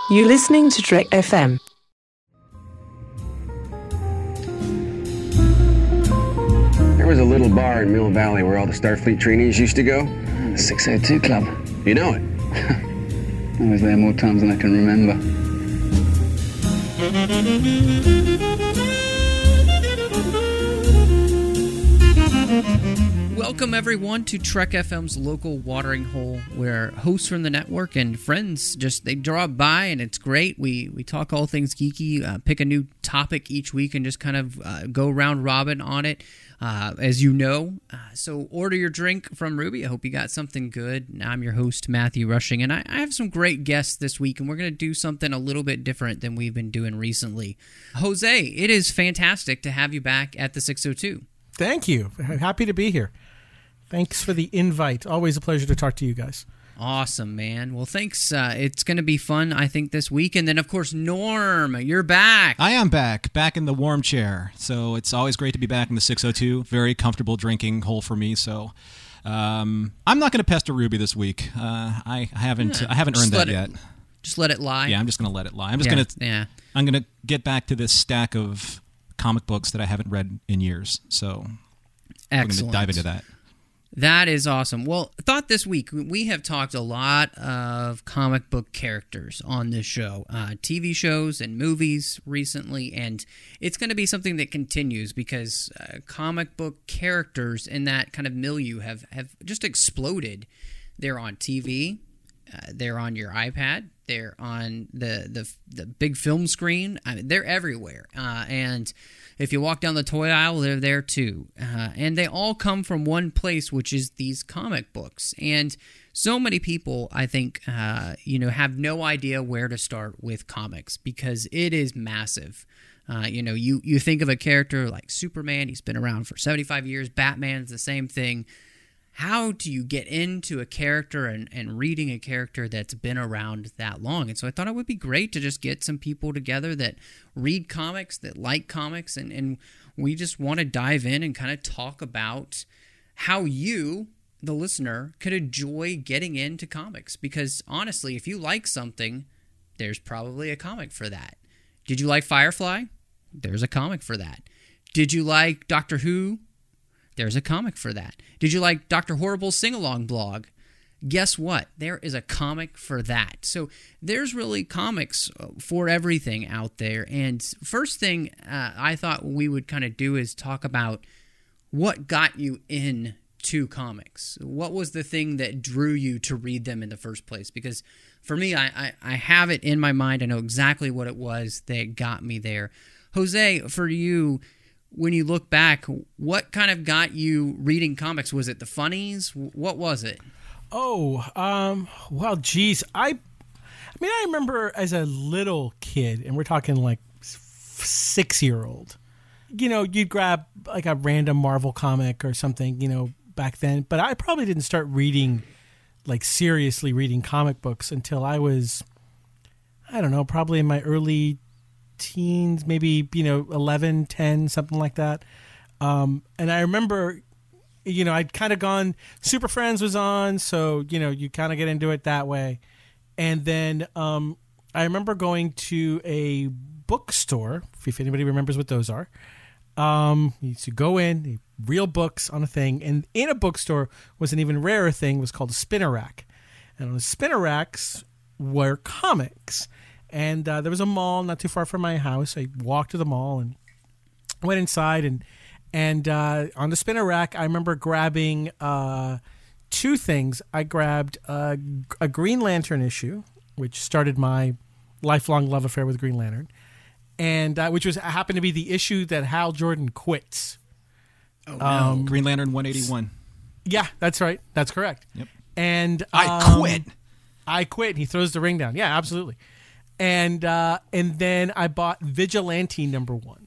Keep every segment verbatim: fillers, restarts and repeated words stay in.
You're listening to Trek F M. There was a little bar in Mill Valley where all the Starfleet trainees used to go. The six oh two Club. You know it? I was there more times than I can remember. Welcome, everyone, to Trek F M's local watering hole, where hosts from the network and friends just, they drop by, and it's great. We we talk all things geeky, uh, pick a new topic each week, and just kind of uh, go round robin on it, uh, as you know. Uh, so order your drink from Ruby. I hope you got something good. I'm your host, Matthew Rushing, and I, I have some great guests this week, and we're going to do something a little bit different than we've been doing recently. Jose, it is fantastic to have you back at the six oh two. Thank you. Happy to be here. Thanks for the invite. Always a pleasure to talk to you guys. Awesome, man. Well, thanks. Uh, it's going to be fun, I think, this week. And then, of course, Norm, you're back. I am back, back in the warm chair. So it's always great to be back in the six oh two. Very comfortable drinking hole for me. So um, I'm not going to pester Ruby this week. Uh, I haven't. Yeah, I haven't earned that it, yet. Just let it lie. Yeah, I'm just going to let it lie. I'm just yeah, going to. Yeah. I'm going to get back to this stack of comic books that I haven't read in years. So Excellent. we're going to dive into that. That is awesome. Well, I thought this week we have talked a lot of comic book characters on this show, uh, T V shows and movies recently, and it's going to be something that continues because uh, comic book characters in that kind of milieu have, have just exploded. They're on T V, uh, they're on your iPad, they're on the the, the big film screen. I mean, they're everywhere, uh, and if you walk down the toy aisle, they're there too. Uh, and they all come from one place, which is these comic books. And so many people, I think, uh, you know, have no idea where to start with comics because it is massive. Uh, you know, you, you think of a character like Superman, he's been around for seventy-five years. Batman's the same thing. How do you get into a character and, and reading a character that's been around that long? And so I thought it would be great to just get some people together that read comics, that like comics, and, and we just want to dive in and kind of talk about how you, the listener, could enjoy getting into comics. Because honestly, if you like something, there's probably a comic for that. Did you like Firefly? There's a comic for that. Did you like Doctor Who? There's a comic for that. Did you like Doctor Horrible's sing-along blog? Guess what? There is a comic for that. So there's really comics for everything out there. And first thing uh, I thought we would kind of do is talk about what got you into comics. What was the thing that drew you to read them in the first place? Because for me, I, I, I have it in my mind. I know exactly what it was that got me there. Jose, for you, when you look back, what kind of got you reading comics? Was it the funnies? What was it? Oh, um, well, geez. I, I mean, I remember as a little kid, and we're talking like six-year-old, you know, you'd grab like a random Marvel comic or something, you know, back then. But I probably didn't start reading, like seriously reading comic books until I was, I don't know, probably in my early teens, maybe, you know, eleven, ten, something like that. Um, and I remember, you know, I'd kind of gone, Super Friends was on, so, you know, you kind of get into it that way. And then um, I remember going to a bookstore, if anybody remembers what those are. Um, you used to go in, real books on a thing, and in a bookstore was an even rarer thing, was called a spinner rack. And on the spinner racks were comics. And uh, there was a mall not too far from my house. I walked to the mall and went inside. And and uh, on the spinner rack, I remember grabbing uh, two things. I grabbed uh, a Green Lantern issue, which started my lifelong love affair with Green Lantern, and uh, which was happened to be the issue that Hal Jordan quits. Oh, no. Um, Green Lantern one eighty-one. Yeah, that's right. That's correct. Yep. And I um, quit. I quit. He throws the ring down. Yeah, absolutely. And uh, and then I bought Vigilante number one.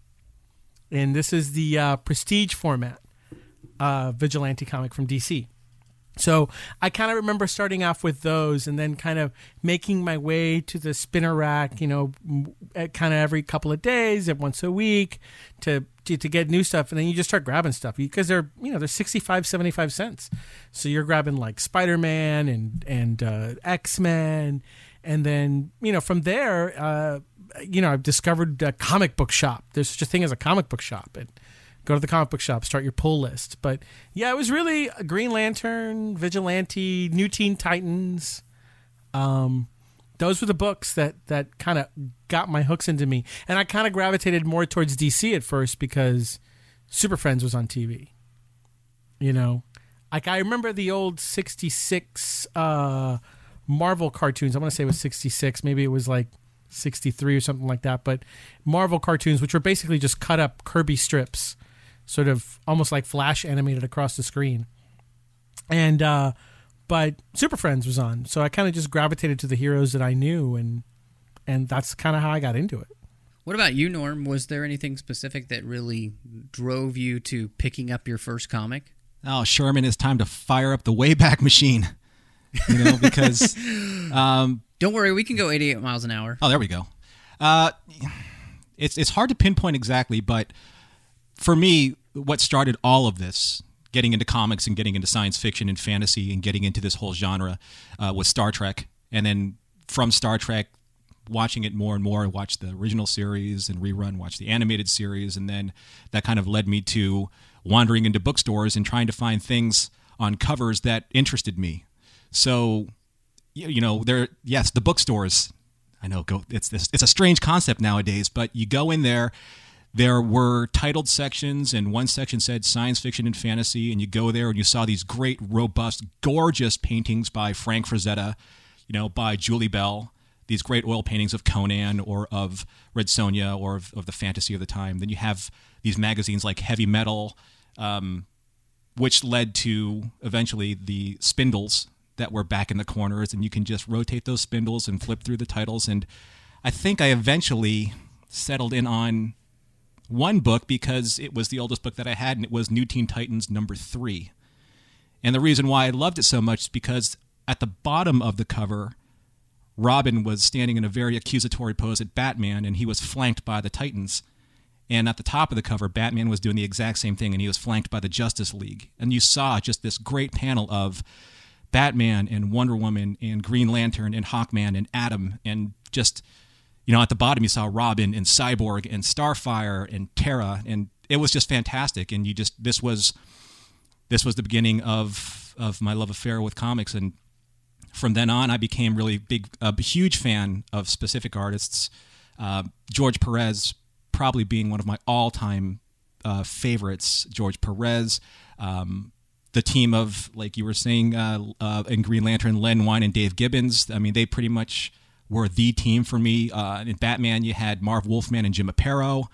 And this is the uh, prestige format uh, Vigilante comic from D C. So I kind of remember starting off with those and then kind of making my way to the spinner rack, you know, kind of every couple of days, once a week to, to to get new stuff. And then you just start grabbing stuff because they're, you know, they're sixty-five, seventy-five cents. So you're grabbing like Spider-Man and, and uh, X-Men And then, you know, from there, uh, you know, I've discovered a comic book shop. There's such a thing as a comic book shop. And go to the comic book shop, start your pull list. But yeah, it was really Green Lantern, Vigilante, New Teen Titans. Um, those were the books that, that kind of got my hooks into me. And I kind of gravitated more towards D C at first because Super Friends was on T V. You know, like I remember the old sixty-six uh, Marvel cartoons. I want to say it was sixty-six. Maybe it was like sixty-three or something like that. But Marvel cartoons, which were basically just cut up Kirby strips, sort of almost like Flash animated across the screen. And, uh, but Super Friends was on. So I kind of just gravitated to the heroes that I knew. And, and that's kind of how I got into it. What about you, Norm? Was there anything specific that really drove you to picking up your first comic? Oh, Sherman, it's time to fire up the Wayback Machine. You know, because... Um, Don't worry, we can go eighty-eight miles an hour. Oh, there we go. Uh, it's it's hard to pinpoint exactly, but for me, what started all of this, getting into comics and getting into science fiction and fantasy and getting into this whole genre, uh, was Star Trek. And then from Star Trek, watching it more and more, I watched the original series and rerun, watched the animated series, and then that kind of led me to wandering into bookstores and trying to find things on covers that interested me. So, you know, there, yes, the bookstores, I know, go. It's this. It's a strange concept nowadays, but you go in there. There were titled sections, and one section said science fiction and fantasy, and you go there and you saw these great, robust, gorgeous paintings by Frank Frazetta, you know, by Julie Bell, these great oil paintings of Conan or of Red Sonja or of, of the fantasy of the time. Then you have these magazines like Heavy Metal, um, which led to eventually the spindles that were back in the corners, and you can just rotate those spindles and flip through the titles. And I think I eventually settled in on one book because it was the oldest book that I had, and it was New Teen Titans number three. And the reason why I loved it so much is because at the bottom of the cover, Robin was standing in a very accusatory pose at Batman, and he was flanked by the Titans. And at the top of the cover, Batman was doing the exact same thing, and he was flanked by the Justice League. And you saw just this great panel of Batman and Wonder Woman and Green Lantern and Hawkman and Atom, and just, you know, at the bottom you saw Robin and Cyborg and Starfire and Terra, and it was just fantastic. And you just, this was this was the beginning of of my love affair with comics. And from then on, I became really big, a huge fan of specific artists. Uh, George Perez probably being one of my all-time uh, favorites. George Perez, um, the team of, like you were saying, uh, uh, in Green Lantern, Len Wein and Dave Gibbons. I mean, they pretty much were the team for me. Uh, in Batman, you had Marv Wolfman and Jim Aparo,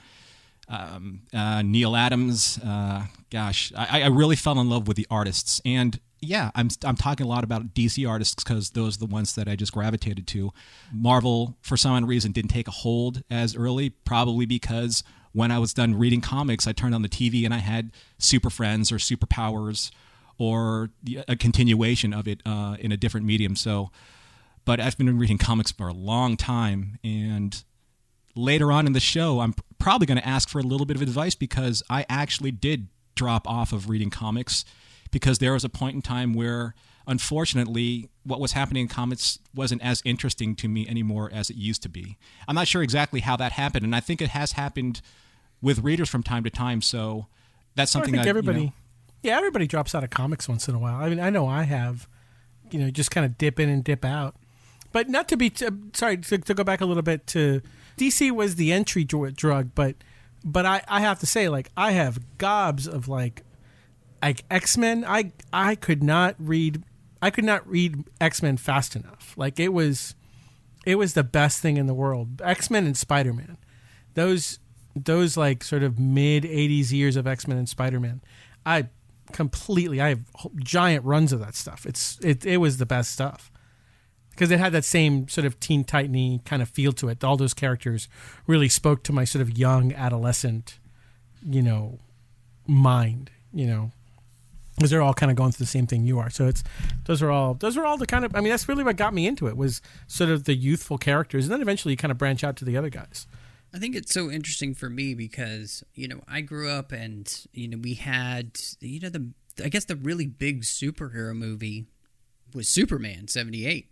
um, uh, Neil Adams. Uh, gosh, I, I really fell in love with the artists. And yeah, I'm I'm talking a lot about D C artists because those are the ones that I just gravitated to. Marvel, for some reason, didn't take a hold as early, probably because when I was done reading comics, I turned on the T V and I had Super Friends or Superpowers or a continuation of it uh, in a different medium. So, but I've been reading comics for a long time, and later on in the show, I'm probably going to ask for a little bit of advice because I actually did drop off of reading comics because there was a point in time where, unfortunately, what was happening in comics wasn't as interesting to me anymore as it used to be. I'm not sure exactly how that happened, and I think it has happened with readers from time to time. So that's something I think I, everybody, you know, yeah, everybody drops out of comics once in a while. I mean, I know I have, you know, just kind of dip in and dip out. But not to be t- sorry to, to go back a little bit to D C was the entry dr- drug, but but I, I have to say, like, I have gobs of like like X-Men. I I could not read I could not read X-Men fast enough. Like it was it was the best thing in the world. X-Men and Spider-Man, those those like sort of mid eighties years of X-Men and Spider-Man, I completely I have giant runs of that stuff. It's it it was the best stuff. Because it had that same sort of Teen Titan-y kind of feel to it. All those characters really spoke to my sort of young adolescent, you know, mind, you know, because they're all kind of going through the same thing you are. So it's those are all those are all the kind of, I mean, that's really what got me into it was sort of the youthful characters, and then eventually you kind of branch out to the other guys. I think it's so interesting for me because, you know, I grew up and, you know, we had, you know, the I guess the really big superhero movie was Superman seventy-eight.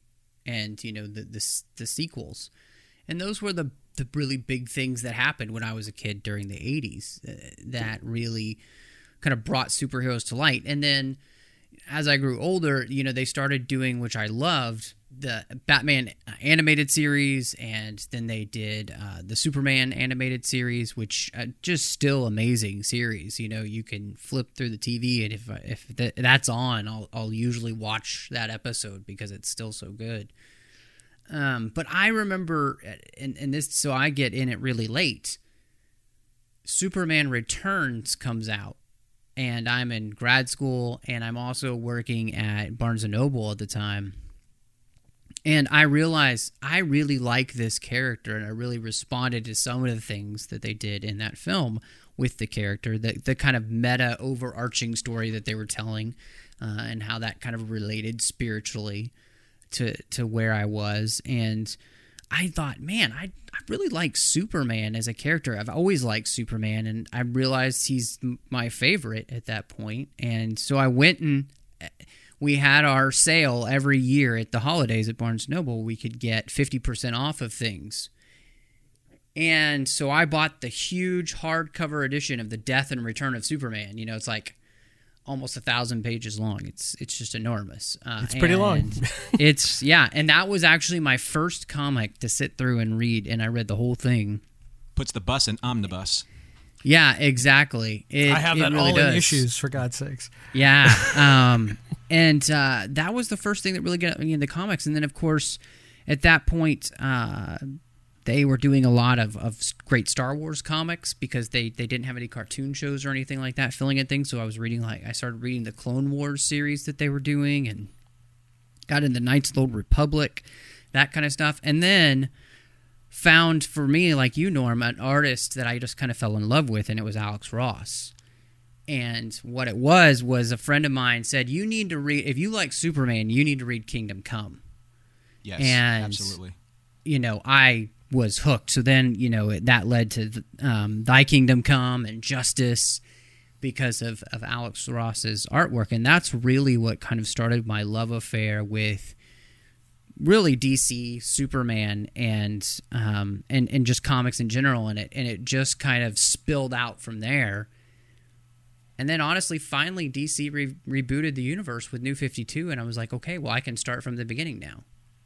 and you know the the, the sequels, and those were the the really big things that happened when I was a kid during the eighties uh, that really kind of brought superheroes to light. And then as I grew older, you know, they started doing, which I loved, the Batman animated series, and then they did uh, the Superman animated series, which uh, just still amazing series. You know, you can flip through the T V, and if if th- that's on, I'll I'll usually watch that episode because it's still so good. Um, but I remember, and, and this, so I get in it really late. Superman Returns comes out, and I'm in grad school, and I'm also working at Barnes and Noble at the time. And I realized I really like this character, and I really responded to some of the things that they did in that film with the character, the, the kind of meta overarching story that they were telling, uh, and how that kind of related spiritually to to where I was. And I thought, man, I, I really like Superman as a character. I've always liked Superman, and I realized he's my favorite at that point. And so I went, and we had our sale every year at the holidays at Barnes and Noble. We could get fifty percent off of things. And so I bought the huge hardcover edition of The Death and Return of Superman. You know, it's like almost a thousand pages long. It's it's just enormous. Uh, It's pretty long. it's yeah, and that was actually my first comic to sit through and read, and I read the whole thing. Puts the bus in omnibus. Yeah, exactly. It, I have it that really all does. in issues, for God's sakes. Yeah, um, and uh, that was the first thing that really got me into comics. And then, of course, at that point, uh, they were doing a lot of, of great Star Wars comics because they, they didn't have any cartoon shows or anything like that filling in things. So I was reading, like, I started reading the Clone Wars series that they were doing, and got into Knights of the Old Republic, that kind of stuff. And then found, for me, like you, Norm, an artist that I just kind of fell in love with, and it was Alex Ross. And what it was, was a friend of mine said, you need to read, if you like Superman, you need to read Kingdom Come. Yes, And, absolutely. You know, I was hooked. So then, you know, that led to um, Thy Kingdom Come and Justice because of, of Alex Ross's artwork. And that's really what kind of started my love affair with really D C, Superman, and um, and and just comics in general. And it and it just kind of spilled out from there. And then, honestly, finally, D C re- rebooted the universe with New fifty-two, and I was like, okay, well, I can start from the beginning now.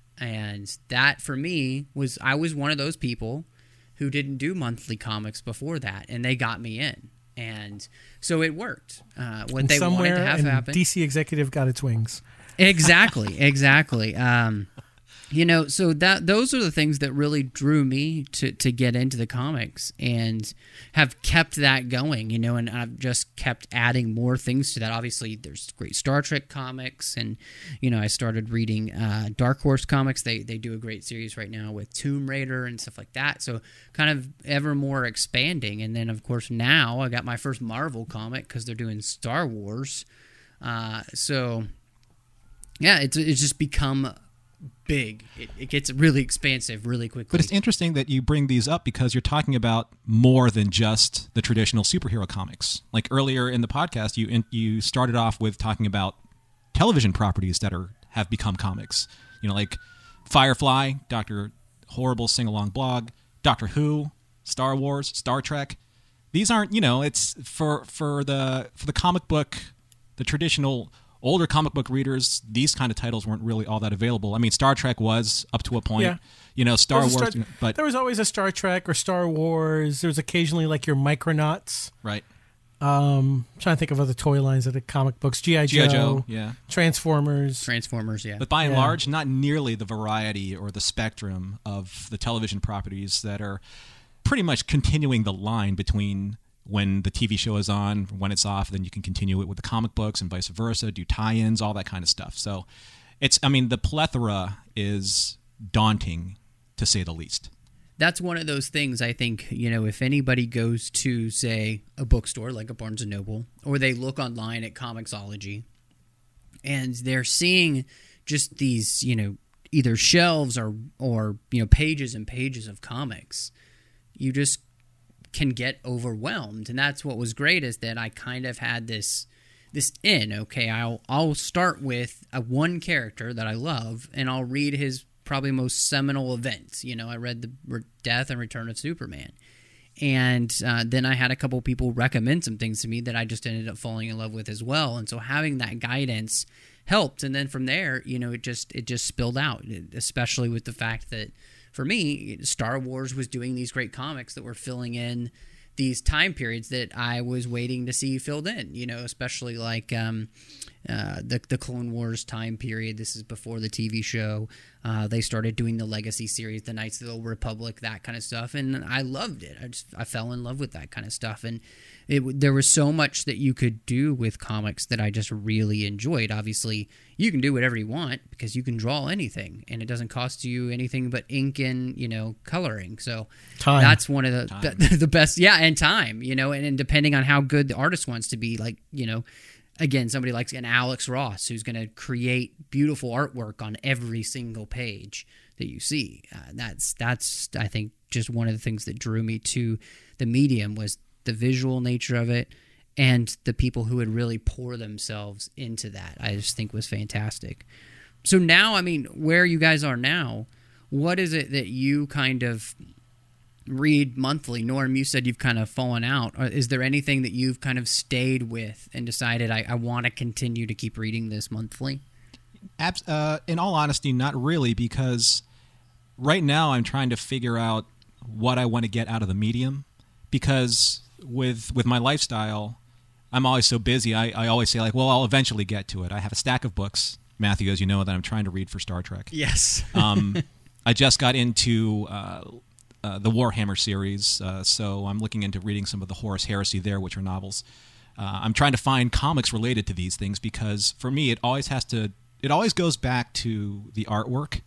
And that, for me, was I was one of those people who didn't do monthly comics before that, and they got me in. And so it worked. Uh, what And they wanted somewhere to have an happen. D C executive got its wings. Exactly, exactly. Um, you know, so that those are the things that really drew me to, to get into the comics and have kept that going, you know, and I've just kept adding more things to that. Obviously, there's great Star Trek comics, and, you know, I started reading uh, Dark Horse comics. They they do a great series right now with Tomb Raider and stuff like that. So kind of ever more expanding. And then, of course, now I got my first Marvel comic because they're doing Star Wars. Uh, so, yeah, it's it's just become big. It, it gets really expansive really quickly. But it's interesting that you bring these up because you're talking about more than just the traditional superhero comics. Like earlier in the podcast, you in, you started off with talking about television properties that are have become comics. You know, like Firefly, Doctor Horrible Sing-Along Blog, Doctor Who, Star Wars, Star Trek. These aren't, you know, it's for for the for the comic book, the traditional older comic book readers, these kind of titles weren't really all that available. I mean, Star Trek was up to a point. Yeah. You know, Star There was a Wars, Star- you know, but there was always a Star Trek or Star Wars. There was occasionally like your Micronauts. right. Um, I'm trying to think of other toy lines that are comic books. G I. G I. Joe, Joe, yeah. Transformers. Transformers, yeah. But by and Yeah. large, not nearly the variety or the spectrum of the television properties that are pretty much continuing the line between when the T V show is on, when it's off, then you can continue it with the comic books and vice versa, do tie-ins, all that kind of stuff. So it's, I mean, the plethora is daunting, to say the least. That's one of those things, I think, you know, if anybody goes to, say, a bookstore like a Barnes and Noble, or they look online at Comixology, and they're seeing just these, you know, either shelves or, or you know, pages and pages of comics, you just can get overwhelmed. And that's what was great, is that I kind of had this this in. Okay, I'll I'll start with a one character that I love, and I'll read his probably most seminal events. You know, I read the re- death and return of Superman. And uh, then I had a couple people recommend some things to me that I just ended up falling in love with as well. And so having that guidance helped. And then from there, you know, it just it just spilled out, especially with the fact that for me, Star Wars was doing these great comics that were filling in these time periods that I was waiting to see filled in, you know, especially like um, uh, the the Clone Wars time period. This is before the T V show. Uh, they started doing the Legacy series, the Knights of the Old Republic, that kind of stuff, and I loved it. I just I fell in love with that kind of stuff, and it there was so much that you could do with comics that I just really enjoyed. Obviously, you can do whatever you want because you can draw anything, and it doesn't cost you anything but ink and, you know, coloring. So Time. that's one of the the, the best, yeah, and time, you know, and, and depending on how good the artist wants to be, like, you know, again, somebody like an Alex Ross who's going to create beautiful artwork on every single page that you see. Uh, that's that's I think just one of the things that drew me to the medium was the visual nature of it, and the people who would really pour themselves into that. I just think was fantastic. So now, I mean, where you guys are now, what is it that you kind of read monthly? Norm, you said you've kind of fallen out. Is there anything that you've kind of stayed with and decided I, I want to continue to keep reading this monthly? Abs- uh, in all honesty, not really, because right now I'm trying to figure out what I want to get out of the medium, because with with my lifestyle, I'm always so busy. I, I always say, like, well, I'll eventually get to it. I have a stack of books, Matthew, as you know, that I'm trying to read for Star Trek. Yes. um, I just got into uh, uh, the Warhammer series, uh, so I'm looking into reading some of the Horus Heresy there, which are novels. Uh, I'm trying to find comics related to these things because, for me, it always has to. It always goes back to the artwork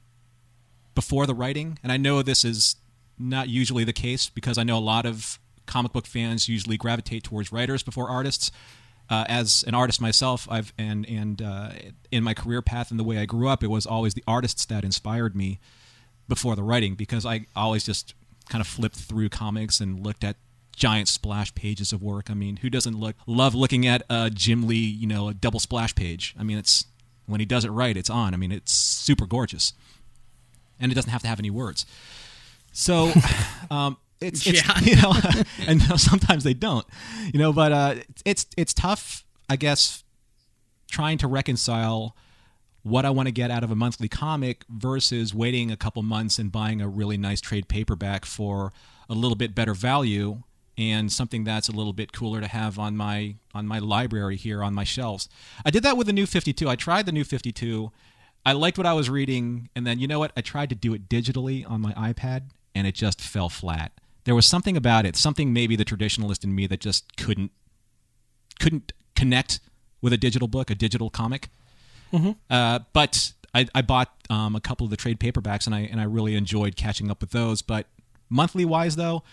before the writing, and I know this is not usually the case because I know a lot of comic book fans usually gravitate towards writers before artists. Uh, as an artist myself, I've and and uh, in my career path and the way I grew up, it was always the artists that inspired me before the writing, because I always just kind of flipped through comics and looked at giant splash pages of work. I mean, who doesn't look love looking at uh, Jim Lee, you know, a double splash page? I mean, it's when he does it right, it's on. I mean, it's super gorgeous, and it doesn't have to have any words. So. um, It's, it's yeah. you know, and sometimes they don't, you know, but uh, it's it's tough, I guess, trying to reconcile what I want to get out of a monthly comic versus waiting a couple months and buying a really nice trade paperback for a little bit better value and something that's a little bit cooler to have on my on my library here on my shelves. I did that with the New fifty-two. I tried the New fifty-two. I liked what I was reading, and then, you know what? I tried to do it digitally on my iPad, and it just fell flat. There was something about it, something maybe the traditionalist in me that just couldn't couldn't connect with a digital book, a digital comic. Mm-hmm. Uh, but I, I bought um, a couple of the trade paperbacks, and I and I really enjoyed catching up with those. But monthly wise, though,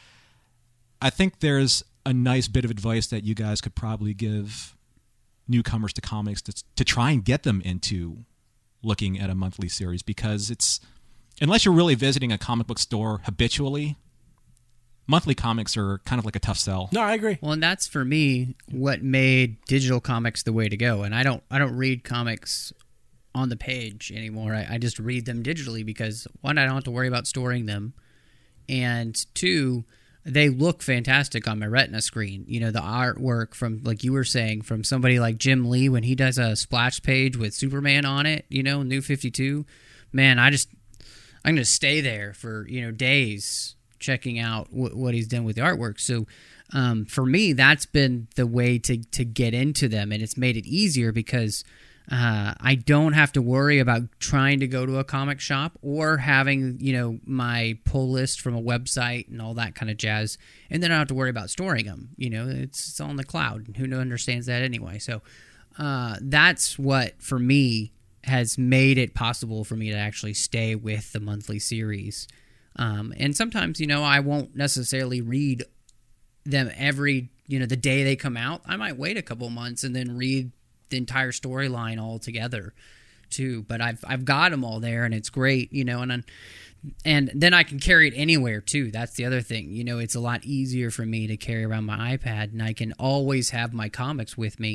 I think there's a nice bit of advice that you guys could probably give newcomers to comics to to try and get them into looking at a monthly series, because it's, unless you're really visiting a comic book store habitually, monthly comics are kind of like a tough sell. No, I agree. Well, and that's for me what made digital comics the way to go. And I don't I don't read comics on the page anymore. I, I just read them digitally because, one, I don't have to worry about storing them, and two, they look fantastic on my Retina screen. You know, the artwork from, like you were saying, from somebody like Jim Lee when he does a splash page with Superman on it, you know, New fifty-two. Man, I just I'm going to stay there for, you know, days checking out w- what he's done with the artwork. So um, for me, that's been the way to, to get into them, and it's made it easier because uh, I don't have to worry about trying to go to a comic shop or having, you know, my pull list from a website and all that kind of jazz, and then I don't have to worry about storing them. You know, it's, it's on the cloud, and who understands that anyway? So uh, that's what, for me, has made it possible for me to actually stay with the monthly series. Um, and sometimes, you know, I won't necessarily read them every, you know, the day they come out. I might wait a couple months and then read the entire storyline all together, too. But I've I've got them all there, and it's great, you know. And I'm, and then I can carry it anywhere too. That's the other thing, you know. It's a lot easier for me to carry around my iPad, and I can always have my comics with me.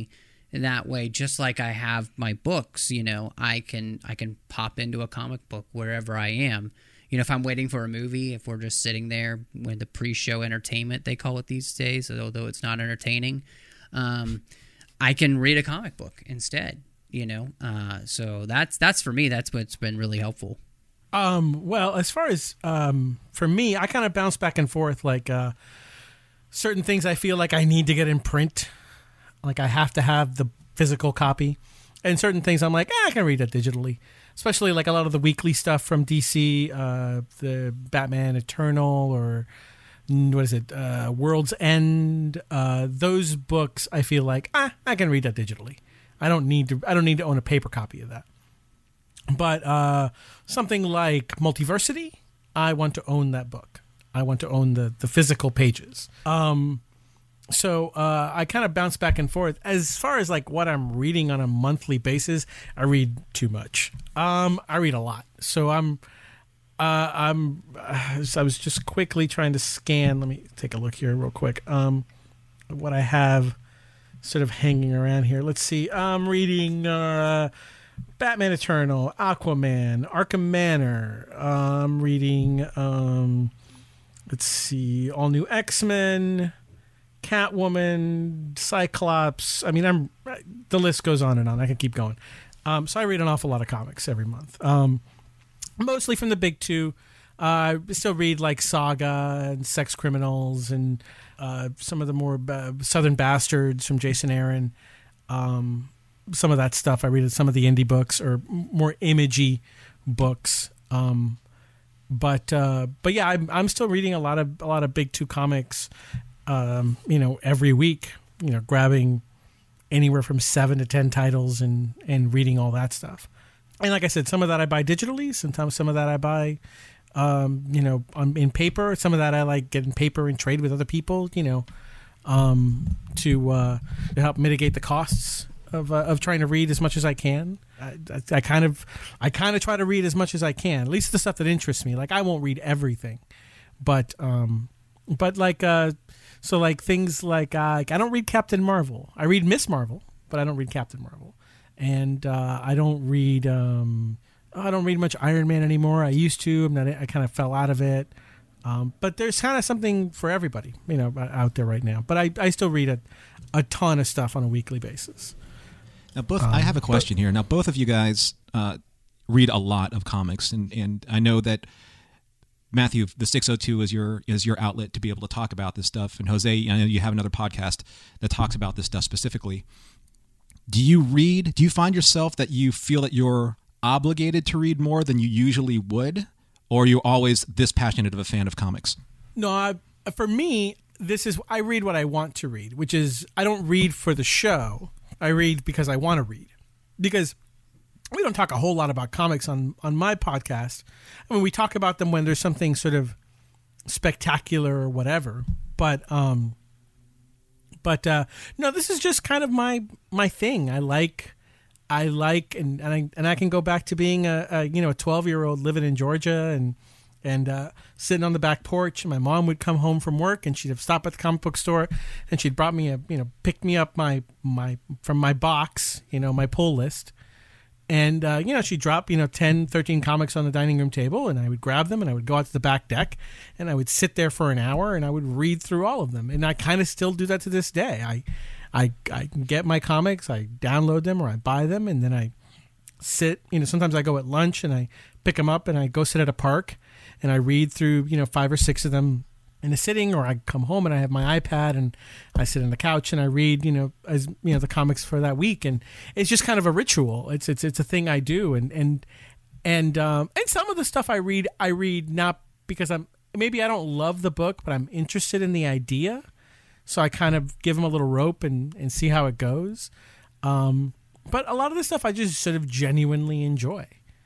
that way, just like I have my books, you know, I can I can pop into a comic book wherever I am. You know, if I'm waiting for a movie, if we're just sitting there with the pre-show entertainment, they call it these days, although it's not entertaining, um, I can read a comic book instead, you know. Uh, so that's that's for me, that's what's been really helpful. Um, well, as far as um, for me, I kind of bounce back and forth. Like uh, certain things I feel like I need to get in print. Like I have to have the physical copy. And certain things I'm like, eh, I can read it digitally. Especially like a lot of the weekly stuff from D C, uh, the Batman Eternal or what is it, uh, World's End. Uh, those books, I feel like, ah, I can read that digitally. I don't need to. I don't need to own a paper copy of that. But uh, something like Multiversity, I want to own that book. I want to own the the physical pages. Um, so uh, I kind of bounce back and forth. As far as like what I'm reading on a monthly basis, I read too much. Um, I read a lot. So I'm, uh, I'm. Uh, I was just quickly trying to scan. Let me take a look here real quick. Um, what I have sort of hanging around here. Let's see. I'm reading uh, Batman Eternal, Aquaman, Arkham Manor. Uh, I'm reading. Um, let's see. All New X-Men. Catwoman, Cyclops. I mean, I'm the list goes on and on. I can keep going. Um, so I read an awful lot of comics every month, um, mostly from the big two. Uh, I still read like Saga and Sex Criminals and uh, some of the more uh, Southern Bastards from Jason Aaron. Um, some of that stuff I read. Some of the indie books or more imagey books. Um, but uh, but yeah, I'm, I'm still reading a lot of a lot of big two comics. Um, you know, every week, you know, grabbing anywhere from seven to ten titles and, and reading all that stuff. And like I said, some of that I buy digitally. Sometimes some of that I buy, um, you know, on, in paper. Some of that I like get in paper and trade with other people, you know, um, to, uh, to help mitigate the costs of, uh, of trying to read as much as I can. I, I, I kind of, I kind of try to read as much as I can, at least the stuff that interests me. Like I won't read everything, but, um, but like, uh, So like things like, uh, I don't read Captain Marvel. I read Miss Marvel, but I don't read Captain Marvel. And uh, I don't read um, I don't read much Iron Man anymore. I used to. I'm not, I kind of fell out of it. Um, but there's kind of something for everybody, you know, out there right now. But I, I still read a, a ton of stuff on a weekly basis. Now, both. Um, I have a question but, here. Now, both of you guys uh, read a lot of comics, and, and I know that Matthew, the six oh two is your is your outlet to be able to talk about this stuff. And Jose, I know you have another podcast that talks about this stuff specifically. Do you read, do you find yourself that you feel that you're obligated to read more than you usually would? Or are you always this passionate of a fan of comics? No, I, for me, this is, I read what I want to read, which is, I don't read for the show. I read because I want to read. Because we don't talk a whole lot about comics on, on my podcast. I mean, we talk about them when there's something sort of spectacular or whatever. But, um, but uh, no, this is just kind of my my thing. I like, I like, and and I and I can go back to being a, a you know a twelve year old living in Georgia and and uh, sitting on the back porch. And my mom would come home from work and she'd have stopped at the comic book store and she'd brought me a you know picked me up my my from my box, you know my pull list. And, uh, you know, she'd drop, you know, ten, thirteen comics on the dining room table, and I would grab them, and I would go out to the back deck, and I would sit there for an hour, and I would read through all of them. And I kind of still do that to this day. I, I, I get my comics, I download them, or I buy them, and then I sit, you know, sometimes I go at lunch, and I pick them up, and I go sit at a park, and I read through, you know, five or six of them in a sitting, or I come home and I have my iPad and I sit on the couch and I read, you know, as you know, the comics for that week, and it's just kind of a ritual. It's it's it's a thing I do, and and and um, and some of the stuff I read, I read not because I'm maybe I don't love the book, but I'm interested in the idea, so I kind of give them a little rope and and see how it goes. Um, but a lot of the stuff I just sort of genuinely enjoy.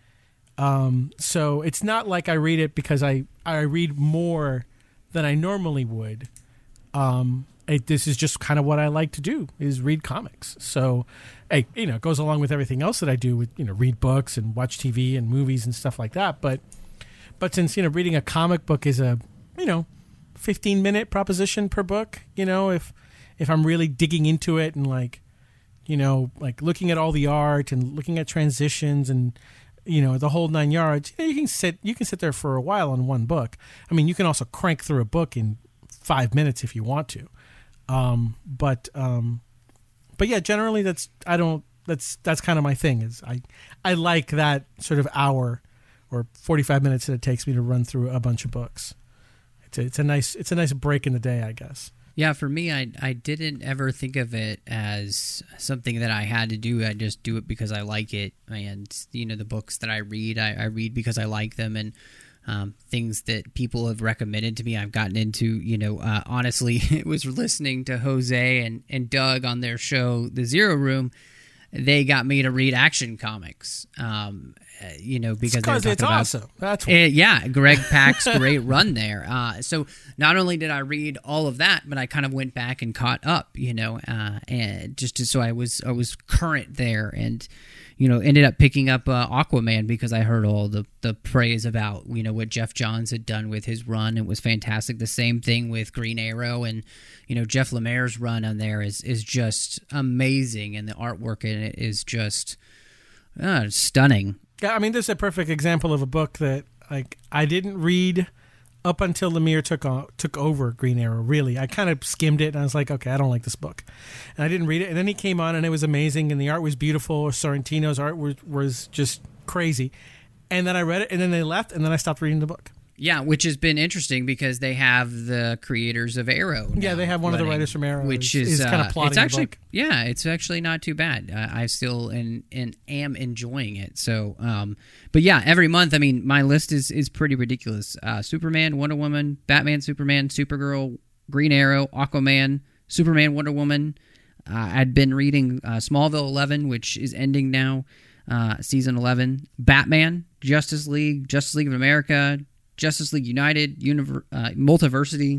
Um, so it's not like I read it because I I read more than I normally would. Um, it, this is just kind of what I like to do, is read comics. So, hey, you know, it goes along with everything else that I do with, you know, read books and watch T V and movies and stuff like that. But, but since, you know, reading a comic book is a, you know, fifteen minute proposition per book, you know, if, if I'm really digging into it and like you know, like looking at all the art and looking at transitions and, you know, the whole nine yards, you know, you can sit you can sit there for a while on one book. I mean, you can also crank through a book in five minutes if you want to. Um, but um, but yeah, generally that's I don't that's that's kind of my thing is I I like that sort of hour or forty-five minutes that it takes me to run through a bunch of books. It's a, it's a nice it's a nice break in the day, I guess. Yeah, for me, I I didn't ever think of it as something that I had to do. I just do it because I like it, and you know, the books that I read, I, I read because I like them, and um, things that people have recommended to me, I've gotten into. You know, uh, honestly, it was listening to Jose and and Doug on their show, The Zero Room. They got me to read Action Comics. Um, uh, you know, because it's, they were it's talking about, awesome. That's uh, yeah, Greg Pak's great run there. Uh, so not only did I read all of that, but I kind of went back and caught up. You know, uh, and just to, so I was I was current there, and you know, ended up picking up uh, Aquaman because I heard all the the praise about you know what Jeff Johns had done with his run. It was fantastic. The same thing with Green Arrow, and you know Jeff Lemire's run on there is is just amazing, and the artwork in it is just uh, stunning. Yeah, I mean, this is a perfect example of a book that like I didn't read up until Lemire took on, took over Green Arrow. Really, I kind of skimmed it and I was like, okay, I don't like this book, and I didn't read it. And then he came on and it was amazing, and the art was beautiful. Sorrentino's art was was just crazy. And then I read it, and then they left, and then I stopped reading the book. Yeah, which has been interesting because they have the creators of Arrow. Yeah, now they have one of the running, writers from Arrow, which is, is, is uh, kind of plotting it's actually the book. Yeah, it's actually not too bad. Uh, I still and and am enjoying it. So, um, but yeah, every month, I mean, my list is is pretty ridiculous. Uh, Superman, Wonder Woman, Batman, Superman, Supergirl, Green Arrow, Aquaman, Superman, Wonder Woman. Uh, I'd been reading uh, Smallville eleven, which is ending now, uh, season eleven. Batman, Justice League, Justice League of America, Justice League United, Univer- uh, Multiversity,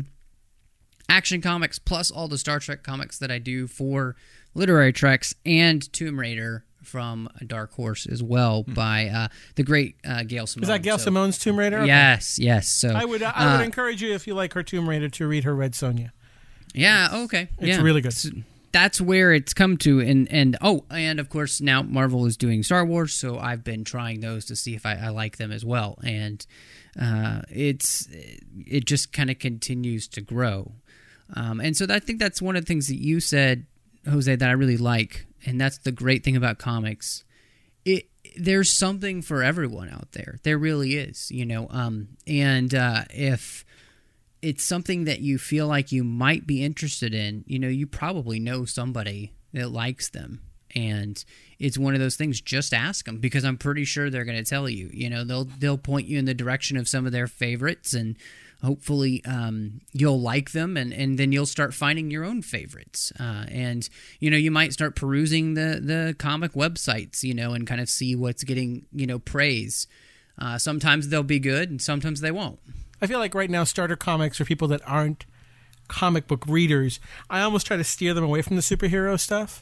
Action Comics, plus all the Star Trek comics that I do for Literary Treks, and Tomb Raider from Dark Horse as well hmm. by uh, the great uh, Gail Simone. Is that Gail so, Simone's Tomb Raider? Okay. Yes, yes. So I would I would uh, encourage you, if you like her Tomb Raider, to read her Red Sonja. Yeah. Okay. It's yeah. really good. So that's where it's come to, and and oh, and of course now Marvel is doing Star Wars, so I've been trying those to see if I, I like them as well, and uh, it's it just kind of continues to grow, um, and so that, I think that's one of the things that you said, Jose, that I really like, and that's the great thing about comics. It there's something for everyone out there. There really is, you know, um, and uh, if it's something that you feel like you might be interested in, you know, you probably know somebody that likes them. And it's one of those things, just ask them, because I'm pretty sure they're going to tell you. You know, they'll they'll point you in the direction of some of their favorites, and hopefully um, you'll like them, and, and then you'll start finding your own favorites. Uh, and, you know, you might start perusing the, the comic websites, you know, and kind of see what's getting, you know, praise. Uh, sometimes they'll be good, and sometimes they won't. I feel like right now starter comics are people that aren't comic book readers. I almost try to steer them away from the superhero stuff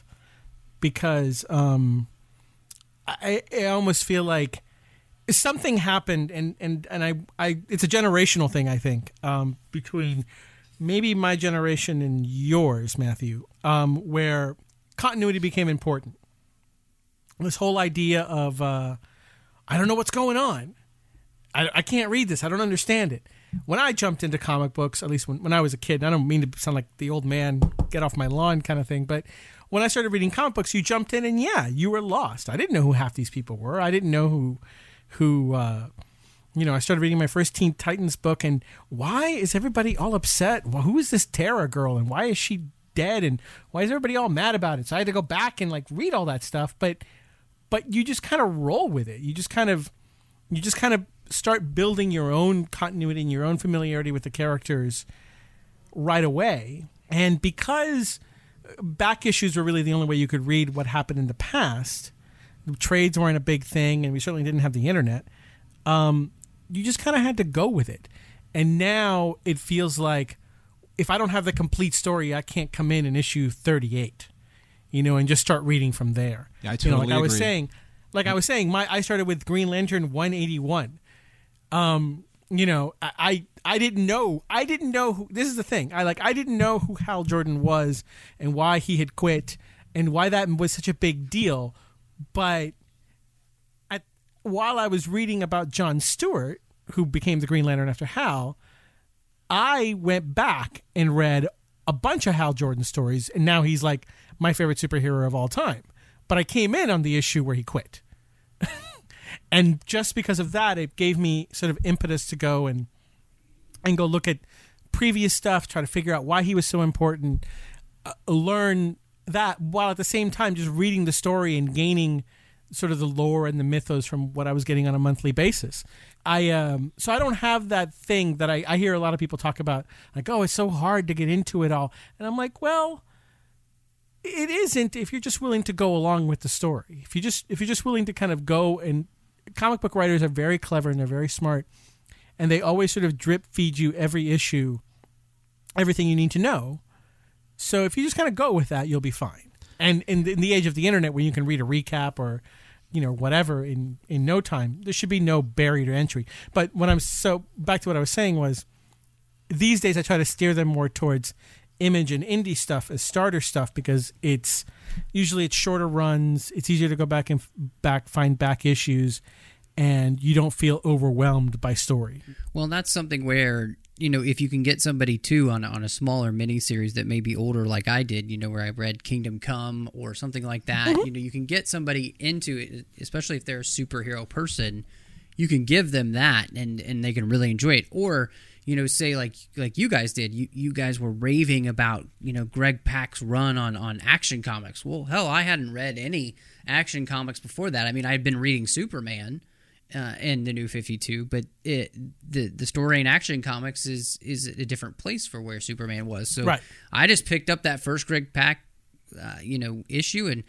because um, I, I almost feel like something happened, and, and, and I, I it's a generational thing, I think, um, between maybe my generation and yours, Matthew, um, where continuity became important. This whole idea of uh, I don't know what's going on. I, I can't read this. I don't understand it. When I jumped into comic books, at least when, when I was a kid, and I don't mean to sound like the old man, get off my lawn kind of thing, but when I started reading comic books, you jumped in and yeah, you were lost. I didn't know who half these people were. I didn't know who, who, uh, you know, I started reading my first Teen Titans book, and why is everybody all upset? Well, who is this Terra girl, and why is she dead, and why is everybody all mad about it? So I had to go back and like read all that stuff, but but you just kind of roll with it. You just kind of, you just kind of start building your own continuity and your own familiarity with the characters right away. And because back issues were really the only way you could read what happened in the past, the trades weren't a big thing, and we certainly didn't have the internet, um, you just kind of had to go with it. And now it feels like if I don't have the complete story, I can't come in in issue thirty-eight, you know, and just start reading from there. Yeah, I totally you know, like agree. I was saying, like I was saying, my I started with Green Lantern one eighty-one. Um, you know, I, I I didn't know I didn't know who, this is the thing. I like I didn't know who Hal Jordan was and why he had quit and why that was such a big deal. But at, while I was reading about John Stewart, who became the Green Lantern after Hal, I went back and read a bunch of Hal Jordan stories, and now he's like my favorite superhero of all time. But I came in on the issue where he quit. And just because of that, it gave me sort of impetus to go and and go look at previous stuff, try to figure out why he was so important, uh, learn that, while at the same time just reading the story and gaining sort of the lore and the mythos from what I was getting on a monthly basis. I um, so I don't have that thing that I, I hear a lot of people talk about, like, oh, it's so hard to get into it all. And I'm like, well, it isn't if you're just willing to go along with the story. If you just if you're just willing to kind of go, and comic book writers are very clever and they're very smart, and they always sort of drip feed you every issue, everything you need to know. So if you just kind of go with that, you'll be fine. And in the, in the age of the internet, where you can read a recap or, you know, whatever in, in no time, there should be no barrier to entry. But when I'm so back to what I was saying was, these days I try to steer them more towards Image and indie stuff as starter stuff, because it's usually it's shorter runs. It's easier to go back and back find back issues, and you don't feel overwhelmed by story. Well, that's something where, you know, if you can get somebody too on a, on a smaller miniseries that may be older, like I did, you know, where I read Kingdom Come or something like that, mm-hmm. you know, you can get somebody into it, especially if they're a superhero person. You can give them that, and and they can really enjoy it. Or, you know, say like like you guys did. You you guys were raving about, you know, Greg Pak's run on, on Action Comics. Well, hell, I hadn't read any Action Comics before that. I mean, I had been reading Superman uh, and the New fifty-two, but it, the the story in Action Comics is is a different place for where Superman was. So right. I just picked up that first Greg Pak, uh, you know, issue, and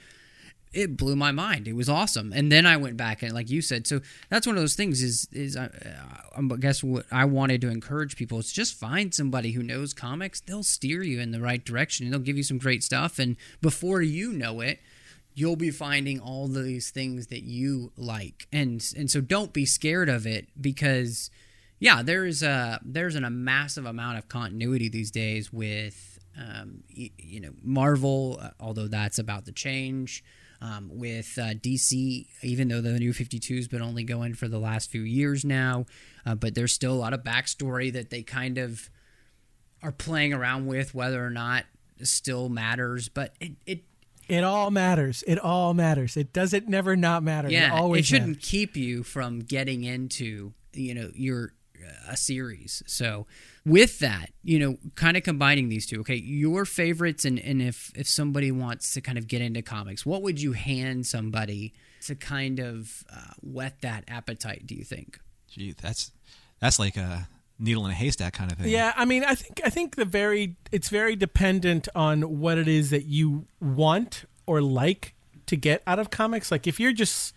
it blew my mind. It was awesome. And then I went back and, like you said, so that's one of those things is, is I, I guess what I wanted to encourage people is just find somebody who knows comics. They'll steer you in the right direction, and they'll give you some great stuff. And before you know it, you'll be finding all these things that you like. And, and so don't be scared of it, because yeah, there's a, there's an, a massive amount of continuity these days with, um, you, you know, Marvel, uh, although that's about to change. Um, with uh, D C, even though the New fifty-two has been only going for the last few years now, uh, but there's still a lot of backstory that they kind of are playing around with, whether or not it still matters. But it it, it all matters. It all matters. It doesn't never not matter. Yeah, it always it shouldn't matters. keep you from getting into, you know, your uh, a series. So with that, you know, kind of combining these two, okay, your favorites, and, and if, if somebody wants to kind of get into comics, what would you hand somebody to kind of uh, whet that appetite, do you think? Gee, that's that's like a needle in a haystack kind of thing. Yeah, I mean, I think I think the very it's very dependent on what it is that you want or like to get out of comics. Like if you're just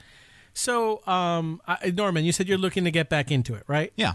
so um, I, Norman, you said you're looking to get back into it, right? Yeah.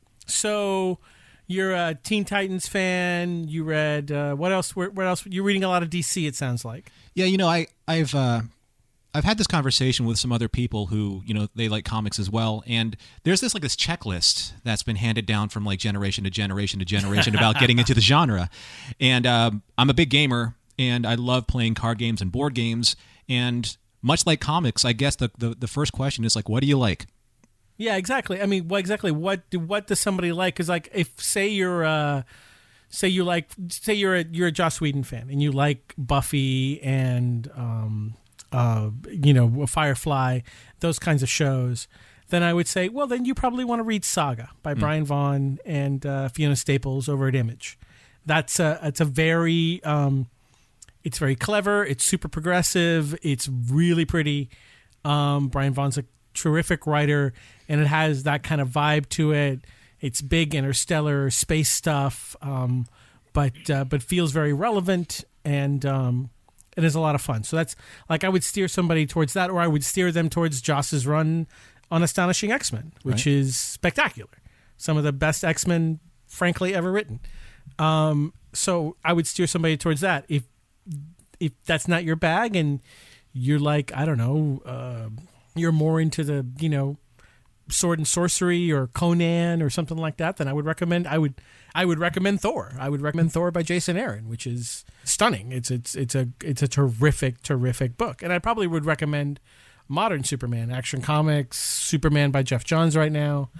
So you're a Teen Titans fan. You read uh, what else? Where, where else? You're reading a lot of D C. It sounds like. Yeah, you know, I I've uh, I've had this conversation with some other people who, you know, they like comics as well, and there's this like this checklist that's been handed down from like generation to generation to generation about getting into the genre. And um, I'm a big gamer, and I love playing card games and board games. And much like comics, I guess the the, the first question is like, what do you like? Yeah, exactly. I mean, what exactly? What do, what does somebody like? Because, like, if say you're, uh, say you like, say you're a you're a Joss Whedon fan and you like Buffy and, um, uh, you know, Firefly, those kinds of shows, then I would say, well, then you probably want to read Saga by mm. Brian Vaughan and uh, Fiona Staples over at Image. That's a it's a very um, it's very clever. It's super progressive. It's really pretty. Um, Brian Vaughan's a terrific writer, and it has that kind of vibe to it. It's big interstellar space stuff, um, but uh, but feels very relevant, and um, it is a lot of fun. So that's like I would steer somebody towards that, or I would steer them towards Joss's run on Astonishing X-Men, which right. is spectacular. Some of the best X-Men, frankly, ever written. Um, so I would steer somebody towards that. If if that's not your bag, and you're like, I don't know, uh, you're more into the, you know, Sword and Sorcery or Conan or something like that, then I would recommend I would I would recommend Thor. I would recommend Thor by Jason Aaron, which is stunning. It's it's it's a it's a terrific terrific book, and I probably would recommend modern Superman, Action Comics, Superman by Jeff Johns right now.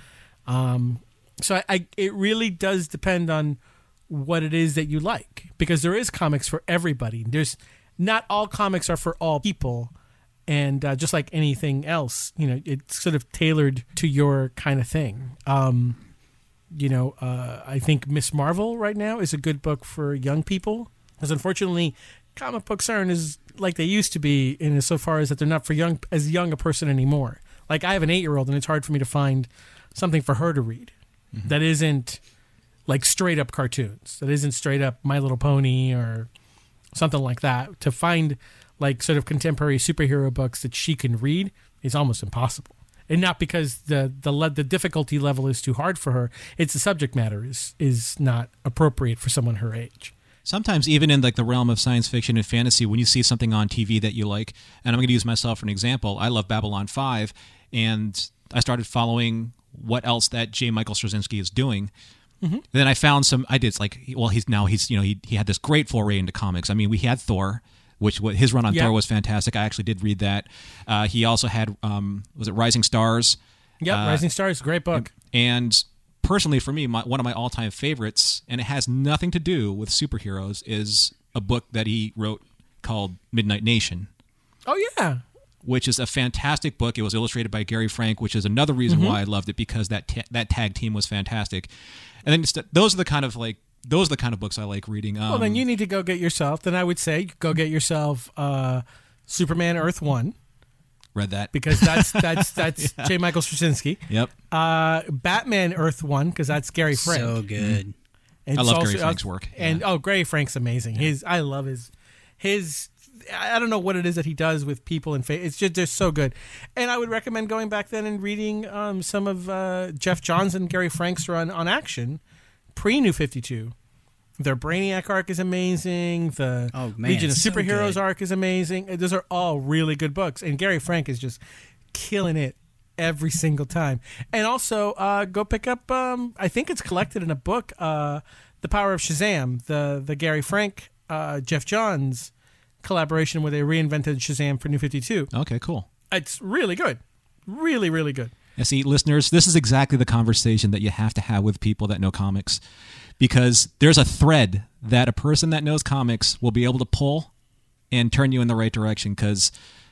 Um, so I, I it really does depend on what it is that you like, because there is comics for everybody. There's not all comics are for all people. And uh, just like anything else, you know, it's sort of tailored to your kind of thing. Um, you know, uh, I think Miss Marvel right now is a good book for young people, because unfortunately, comic books aren't as like they used to be, in so far as that they're not for young as young a person anymore. Like I have an eight-year-old, and it's hard for me to find something for her to read mm-hmm. that isn't like straight up cartoons, that isn't straight up My Little Pony or something like that. To find like sort of contemporary superhero books that she can read is almost impossible. And not because the the le- the difficulty level is too hard for her. It's the subject matter is is not appropriate for someone her age. Sometimes even in like the realm of science fiction and fantasy, when you see something on T V that you like, and I'm going to use myself for an example, I love Babylon five, and I started following what else that J. Michael Straczynski is doing. Mm-hmm. Then I found some, I did like, well, he's now, he's, you know, he he had this great foray into comics. I mean, we had Thor, which his run on yep. Thor was fantastic. I actually did read that. Uh, he also had, um, was it Rising Stars? Yep, uh, Rising Stars, great book. And personally, for me, my, one of my all-time favorites, and it has nothing to do with superheroes, is a book that he wrote called Midnight Nation. Oh, yeah. Which is a fantastic book. It was illustrated by Gary Frank, which is another reason mm-hmm. why I loved it, because that ta- that tag team was fantastic. And then just, those are the kind of like those are the kind of books I like reading. Um, well, then you need to go get yourself. Then I would say go get yourself uh, Superman Earth One. Read that because that's that's that's yeah. J. Michael Straczynski. Yep. Uh, Batman Earth One, because that's Gary Frank. So good. And I love also, Gary Frank's work. And yeah. oh, Gary Frank's amazing. Yeah. His I love his his. I don't know what it is that he does with people and fa- it's just they're so good. And I would recommend going back then and reading um, some of uh, Jeff Johns and Gary Frank's run on Action pre New fifty-two. Their Brainiac arc is amazing. The oh, man, Legion of so Superheroes good. arc is amazing. Those are all really good books. And Gary Frank is just killing it every single time. And also, uh, go pick up, um, I think it's collected in a book, uh, The Power of Shazam, the, the Gary Frank, uh, Jeff Johns collaboration where they reinvented Shazam for New fifty-two. Okay, cool. It's really good. Really, really good. Yeah, see, listeners, this is exactly the conversation that you have to have with people that know comics, because there's a thread that a person that knows comics will be able to pull and turn you in the right direction, because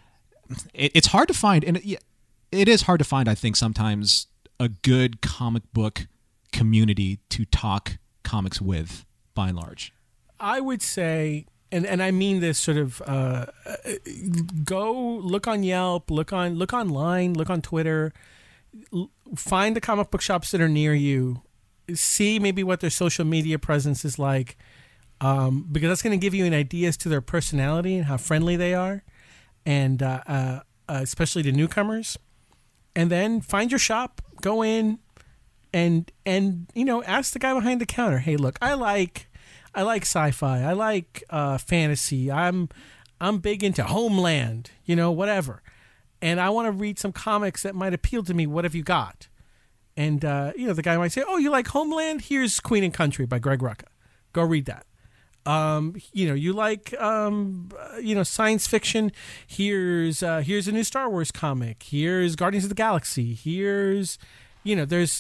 it, it's hard to find, and it, it is hard to find, I think, sometimes a good comic book community to talk comics with, by and large. I would say... And and I mean this sort of uh, go look on Yelp, look on look online, look on Twitter, l- find the comic book shops that are near you, see maybe what their social media presence is like, um, because that's going to give you an idea as to their personality and how friendly they are, and uh, uh, uh, especially to newcomers. And then find your shop, go in, and and you know ask the guy behind the counter, hey, look, I like. I like sci-fi. I like uh, fantasy. I'm I'm big into Homeland, you know, whatever. And I want to read some comics that might appeal to me. What have you got? And, uh, you know, the guy might say, oh, you like Homeland? Here's Queen and Country by Greg Rucka. Go read that. Um, you know, you like, um, you know, science fiction? Here's uh, here's a new Star Wars comic. Here's Guardians of the Galaxy. Here's, you know, there's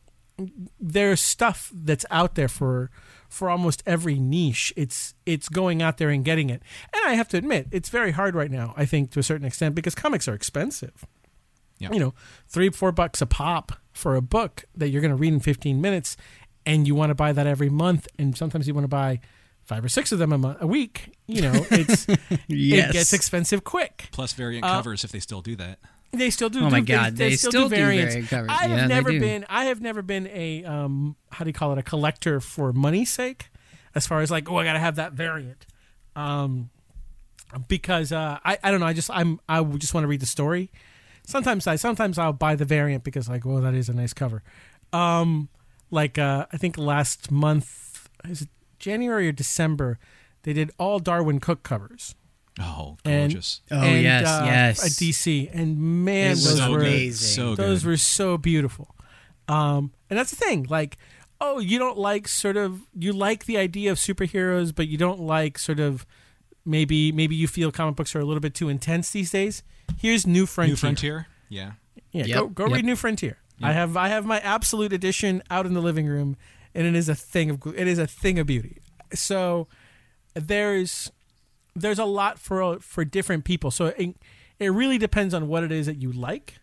there's stuff that's out there for... for almost every niche. It's it's going out there and getting it. And I have to admit, it's very hard right now, I think, to a certain extent, because comics are expensive. Yeah. You know, three, four bucks a pop for a book that you're going to read in fifteen minutes, and you want to buy that every month, and sometimes you want to buy five or six of them a, month, a week. You know, it's yes. It gets expensive quick. Plus variant uh, covers if they still do that. They still do. Oh my do, God, they, they, they still, still do do variants. variant covers. I have yeah, never they do. been. I have never been a um, how do you call it? A collector for money's sake, as far as like, oh, I got to have that variant, um, because uh, I I don't know. I just I'm I just want to read the story. Sometimes I sometimes I'll buy the variant because like, well, that is a nice cover. Um, like uh, I think last month, is it January or December, they did all Darwin Cook covers. Oh, And- gorgeous. Oh, and, yes, uh, yes. at D C, and man, It was those so were good. amazing. So those good. were so beautiful. Um, and that's the thing, like, oh, you don't like sort of you like the idea of superheroes, but you don't like sort of maybe maybe you feel comic books are a little bit too intense these days. Here's New Frontier. New Frontier? Yeah. Yeah, Yep, go go yep. read New Frontier. I have I have my absolute edition out in the living room, and it is a thing of it is a thing of beauty. So there's there's a lot for for different people. So it, it really depends on what it is that you like,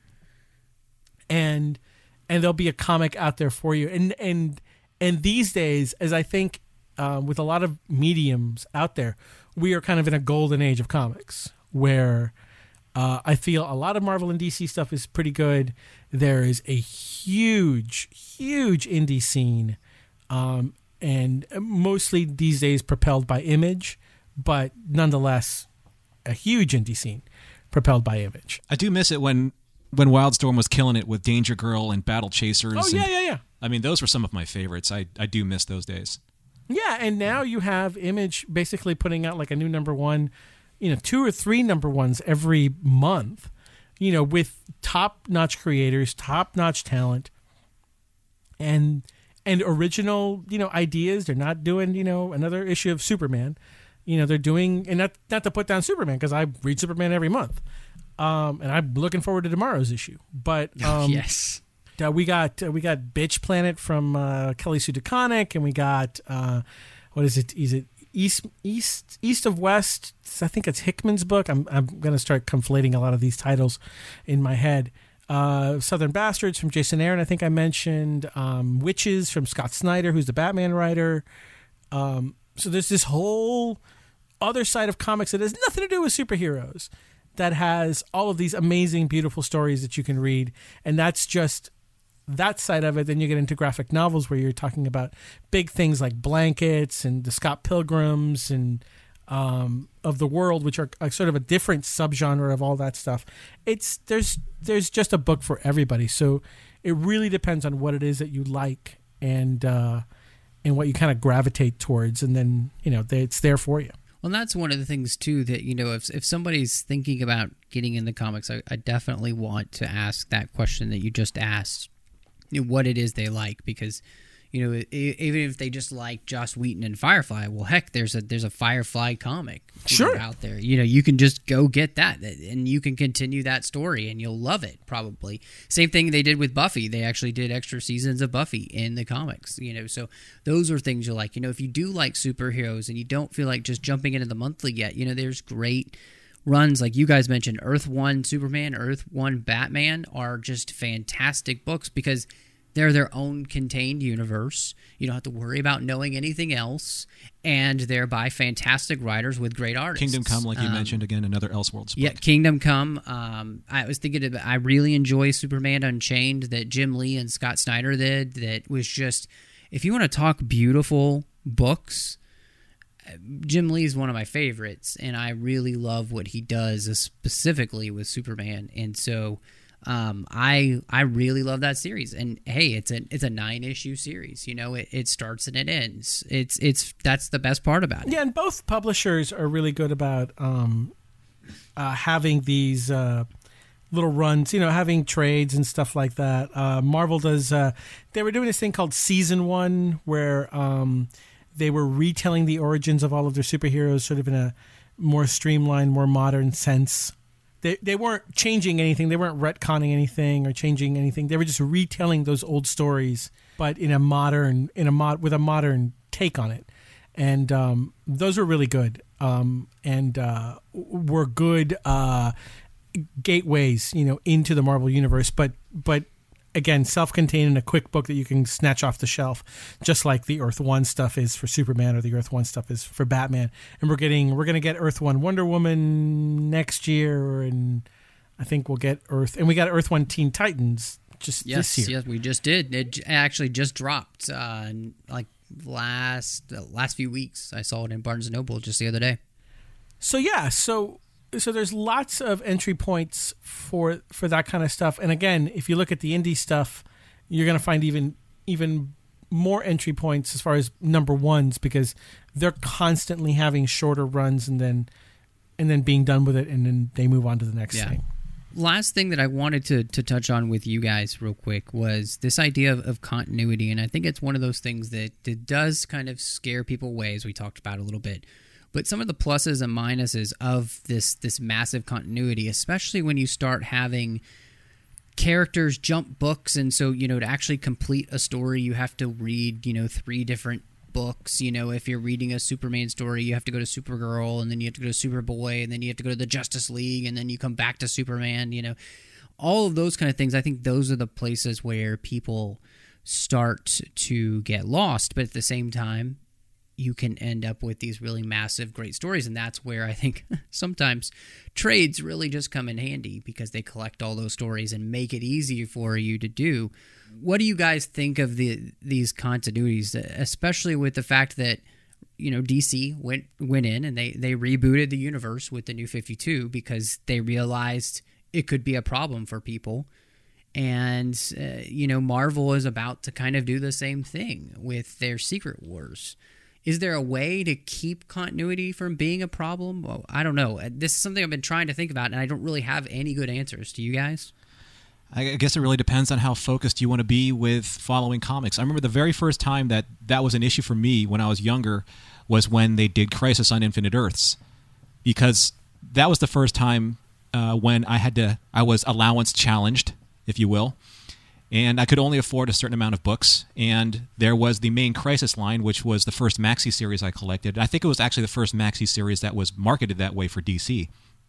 and and there'll be a comic out there for you. And and and these days, as I think um, with a lot of mediums out there, we are kind of in a golden age of comics where. Uh, I feel a lot of Marvel and D C stuff is pretty good. There is a huge, huge indie scene, um, and mostly these days propelled by Image, but nonetheless, a huge indie scene propelled by Image. I do miss it when when Wildstorm was killing it with Danger Girl and Battle Chasers. Oh yeah, and, yeah, yeah. I mean, those were some of my favorites. I, I do miss those days. Yeah, and now you have Image basically putting out like a new number one, you know, two or three number ones every month, you know, with top-notch creators, top-notch talent, and and original, you know, ideas. They're not doing, you know, another issue of Superman. You know, they're doing, and not not to put down Superman because I read Superman every month, um, and I'm looking forward to tomorrow's issue. But um, yes. Uh, we got uh, we got Bitch Planet from uh, Kelly Sue DeConnick, and we got uh, what is it? Is it East East East of West? I think it's Hickman's book. I'm I'm gonna start conflating a lot of these titles in my head. Uh, Southern Bastards from Jason Aaron. I think I mentioned um, Witches from Scott Snyder, who's the Batman writer. Um, so there's this whole other side of comics that has nothing to do with superheroes that has all of these amazing, beautiful stories that you can read, and that's just that side of it. Then you get into graphic novels where you're talking about big things like Blankets and the Scott Pilgrims and um, of the World, which are, are sort of a different subgenre of all that stuff. It's there's there's just a book for everybody. So it really depends on what it is that you like and uh, and what you kind of gravitate towards, and then you know they, it's there for you. Well, that's one of the things, too, that, you know, if if somebody's thinking about getting into comics, I, I definitely want to ask that question that you just asked, you know, what it is they like, because, you know, e- even if they just like Joss Whedon and Firefly, well, heck, there's a there's a Firefly comic Sure. out there. You know, you can just go get that, and you can continue that story, and you'll love it, probably. Same thing they did with Buffy. They actually did extra seasons of Buffy in the comics, you know, so those are things you like. You know, if you do like superheroes and you don't feel like just jumping into the monthly yet, you know, there's great runs, like you guys mentioned, Earth One Superman, Earth One Batman are just fantastic books because they're their own contained universe. You don't have to worry about knowing anything else, and they're by fantastic writers with great artists. Kingdom Come, like you Um, mentioned, again, another Elseworlds book. Yeah, Kingdom Come. Um, I was thinking of, I really enjoy Superman Unchained that Jim Lee and Scott Snyder did. That was just, if you want to talk beautiful books, Jim Lee is one of my favorites, and I really love what he does, specifically with Superman. And so, um, I I really love that series. And hey, it's a it's a nine issue series. You know, it, it starts and it ends. It's it's that's the best part about it. Yeah, and both publishers are really good about um, uh, having these uh, little runs, you know, having trades and stuff like that. Uh, Marvel does, uh, they were doing this thing called Season One where um, they were retelling the origins of all of their superheroes sort of in a more streamlined, more modern sense. They they weren't changing anything. They weren't retconning anything or changing anything. They were just retelling those old stories, but in a modern, in a mod, with a modern take on it. And um, those were really good, um, and uh, were good uh, gateways, you know, into the Marvel universe. But but again, self-contained in a quick book that you can snatch off the shelf, just like the Earth One stuff is for Superman or the Earth One stuff is for Batman. And we're getting we're going to get Earth One Wonder Woman next year, and I think we'll get Earth and we got Earth One Teen Titans just Yes, this year. yes, we just did. It j- actually just dropped, uh, in, like last uh, last few weeks. I saw it in Barnes and Noble just the other day. So yeah, so so there's lots of entry points for for that kind of stuff. And again, if you look at the indie stuff, you're going to find even even more entry points as far as number ones because they're constantly having shorter runs and then and then being done with it, and then they move on to the next Yeah. thing. Last thing that I wanted to, to touch on with you guys real quick was this idea of, of continuity, and I think it's one of those things that, that does kind of scare people away, as we talked about a little bit. But some of the pluses and minuses of this this massive continuity, especially when you start having characters jump books, and so, you know, to actually complete a story, you have to read, you know, three different books. You know, if you're reading a Superman story, you have to go to Supergirl, and then you have to go to Superboy, and then you have to go to the Justice League, and then you come back to Superman. You know, all of those kind of things. I think those are the places where people start to get lost, but at the same time, you can end up with these really massive, great stories, and that's where I think sometimes trades really just come in handy, because they collect all those stories and make it easier for you to do. What do you guys think of the these continuities, especially with the fact that, you know, D C went went in and they, they rebooted the universe with the New fifty-two because they realized it could be a problem for people. And, uh, you know, Marvel is about to kind of do the same thing with their Secret Wars. Is there a way to keep continuity from being a problem? Well, I don't know. This is something I've been trying to think about, and I don't really have any good answers. Do you guys? I guess it really depends on how focused you want to be with following comics. I remember the very first time that that was an issue for me when I was younger was when they did Crisis on Infinite Earths, because that was the first time uh, when I had to, I was allowance challenged, if you will, and I could only afford a certain amount of books. And there was the main Crisis line, which was the first maxi series I collected. I think it was actually the first maxi series that was marketed that way for D C.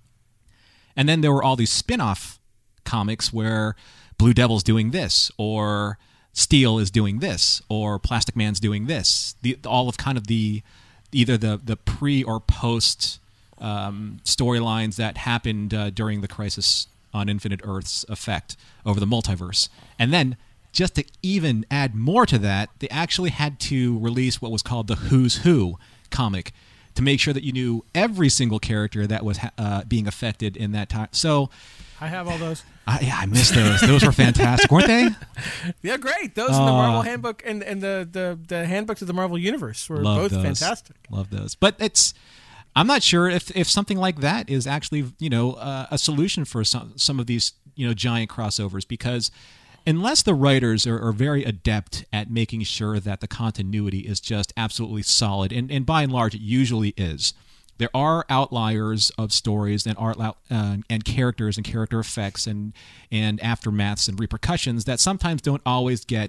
And then there were all these spin-off comics where Blue Devil's doing this, or Steel is doing this, or Plastic Man's doing this. The, all of kind of the either the the pre or post um, storylines that happened uh, during the Crisis on Infinite Earths effect over the multiverse. And then, just to even add more to that, they actually had to release what was called the Who's Who comic to make sure that you knew every single character that was uh, being affected in that time. So I have all those. Uh, yeah, I missed those. Those were fantastic, weren't they? Yeah, great. Those in the Marvel handbook and, and the, the, the handbooks of the Marvel Universe were Love both those. fantastic. Love those. But it's, I'm not sure if, if something like that is actually, you know, uh, a solution for some some of these, you know, giant crossovers, because unless the writers are, are very adept at making sure that the continuity is just absolutely solid, and, and by and large it usually is. There are outliers of stories and art uh, and characters and character effects and and aftermaths and repercussions that sometimes don't always get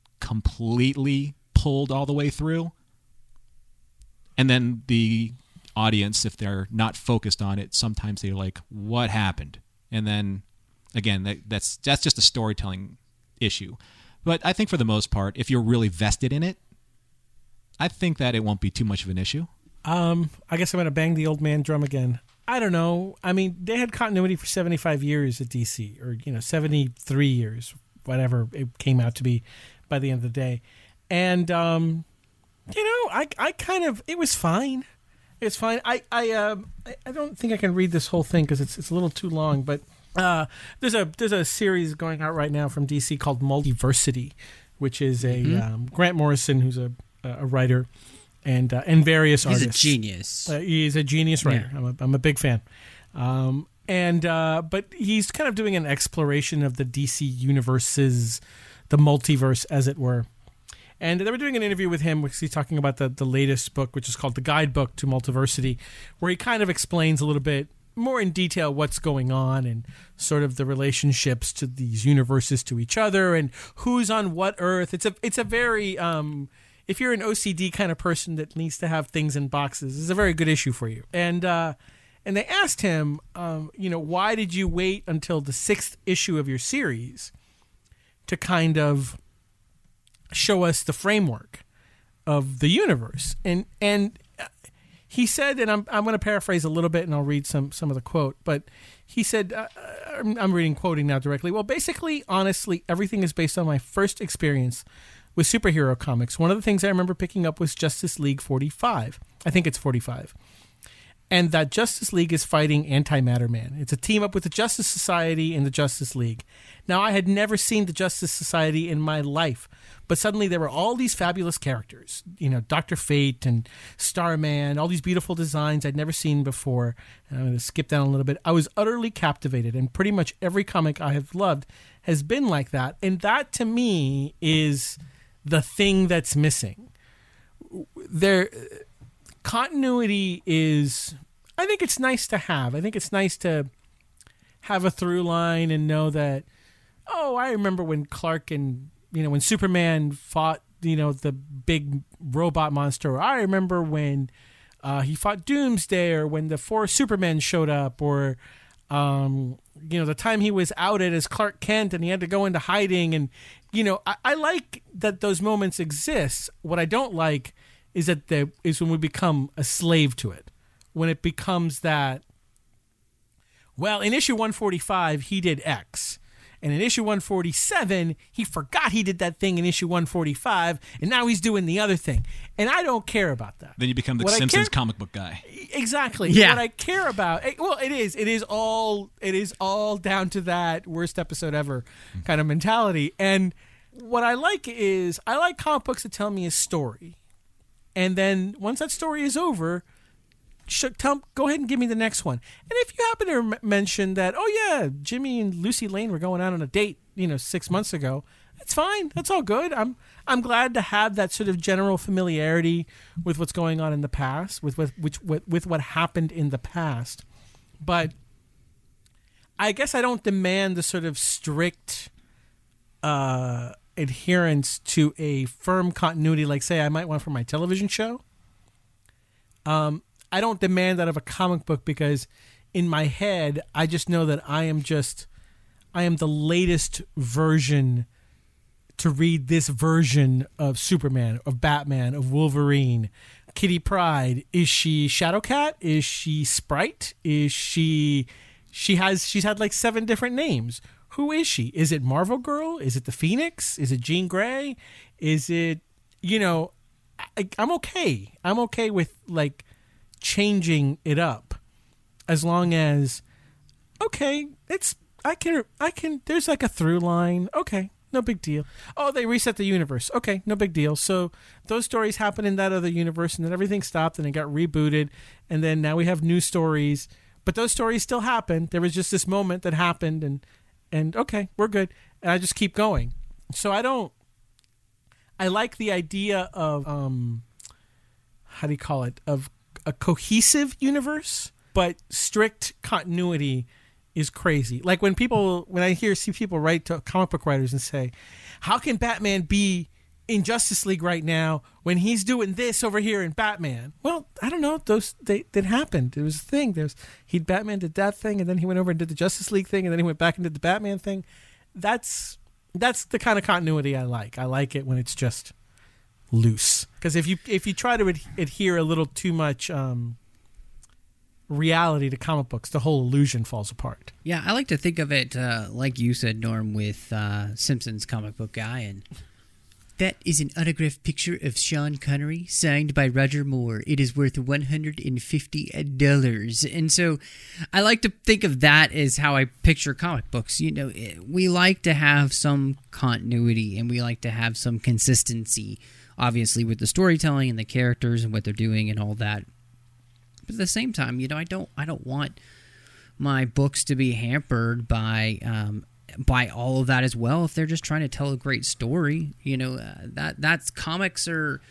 completely pulled all the way through. And then the audience, if they're not focused on it, sometimes they're like, "What happened?" And then again, that, that's that's just a storytelling issue. But I think for the most part, if you're really vested in it, I think that it won't be too much of an issue. Um, I guess I'm going to bang the old man drum again. I don't know. I mean, they had continuity for seventy-five years at D C, or, you know, seventy-three years, whatever it came out to be by the end of the day. And, um, you know, I, I kind of, it was fine. It's fine. I, I, um, I, I don't think I can read this whole thing because it's, it's a little too long, but, uh, there's a, there's a series going out right now from D C called Multiversity, which is a, mm-hmm. um, Grant Morrison, who's a, a writer, and uh, and various he's artists. He's a genius. Uh, he's a genius writer. Yeah. I'm a, I'm a big fan. Um, and uh, but he's kind of doing an exploration of the D C universes, the multiverse, as it were. And they were doing an interview with him, which he's talking about the, the latest book, which is called The Guidebook to Multiversity, where he kind of explains a little bit more in detail what's going on and sort of the relationships to these universes to each other and who's on what Earth. It's a it's a very um, if you're an O C D kind of person that needs to have things in boxes, it's a very good issue for you. And uh, and they asked him, um, you know, why did you wait until the sixth issue of your series to kind of show us the framework of the universe? And and he said, and I'm I'm going to paraphrase a little bit, and I'll read some some of the quote, but he said, uh, I'm, I'm reading quoting now directly. Well, basically, honestly, everything is based on my first experience with superhero comics. One of the things I remember picking up was Justice League forty-five. I think it's forty-five. and that Justice League is fighting Antimatter Man. It's a team up with the Justice Society and the Justice League. Now, I had never seen the Justice Society in my life, but suddenly there were all these fabulous characters. You know, Doctor Fate and Starman, all these beautiful designs I'd never seen before. And I'm going to skip down a little bit. I was utterly captivated, and pretty much every comic I have loved has been like that. And that, to me, is the thing that's missing. There... Continuity is, I think it's nice to have. I think it's nice to have a through line and know that, oh, I remember when Clark and, you know, when Superman fought, you know, the big robot monster. Or I remember when uh, he fought Doomsday, or when the four Supermen showed up, or, um, you know, the time he was outed as Clark Kent and he had to go into hiding. And, you know, I, I like that those moments exist. What I don't like is that there is when we become a slave to it. When it becomes that, well, in issue one forty-five, he did X. And in issue one forty-seven, he forgot he did that thing in issue one forty-five, and now he's doing the other thing. And I don't care about that. Then you become the What I Simpsons care- comic book guy. Exactly. Yeah. What I care about, eh, well, it is. It is all. It is all down to that worst episode ever kind of mentality. And what I like is I like comic books that tell me a story. And then once that story is over, sh- tell, go ahead and give me the next one. And if you happen to m- mention that, oh yeah, Jimmy and Lucy Lane were going out on a date, you know, six months ago, that's fine. That's all good. I'm I'm glad to have that sort of general familiarity with what's going on in the past, with with which with, with what happened in the past. But I guess I don't demand the sort of strict uh adherence to a firm continuity, like say I might want for my television show. Um, I don't demand that of a comic book, because in my head, I just know that I am just, I am the latest version to read this version of Superman, of Batman, of Wolverine. Kitty Pryde, is she Shadowcat? Is she Sprite? Is she, she has, she's had like seven different names. Who is she? Is it Marvel Girl? Is it the Phoenix? Is it Jean Grey? Is it, you know, I, I'm okay. I'm okay with like changing it up, as long as, okay, it's, I can, I can, there's like a through line. Okay, no big deal. Oh, they reset the universe. Okay, no big deal. So those stories happened in that other universe, and then everything stopped and it got rebooted. And then now we have new stories, but those stories still happen. There was just this moment that happened, and, And okay, we're good. And I just keep going. So I don't, I like the idea of, um, how do you call it? Of a cohesive universe, but strict continuity is crazy. Like when people, when I hear, see people write to comic book writers and say, how can Batman be in Justice League right now when he's doing this over here in Batman? Well, I don't know. Those they that happened. It was a thing. There's he Batman did that thing, and then he went over and did the Justice League thing, and then he went back and did the Batman thing. That's that's the kind of continuity I like. I like it when it's just loose. Because if you if you try to ad- adhere a little too much um, reality to comic books, the whole illusion falls apart. Yeah, I like to think of it uh, like you said, Norm, with uh, Simpsons comic book guy, and that is an autographed picture of Sean Connery signed by Roger Moore. It is worth one hundred fifty dollars. And so I like to think of that as how I picture comic books. You know, we like to have some continuity, and we like to have some consistency, obviously, with the storytelling and the characters and what they're doing and all that. But at the same time, you know, I don't I don't want my books to be hampered by um, by all of that as well. If they're just trying to tell a great story, you know, uh, that that's comics are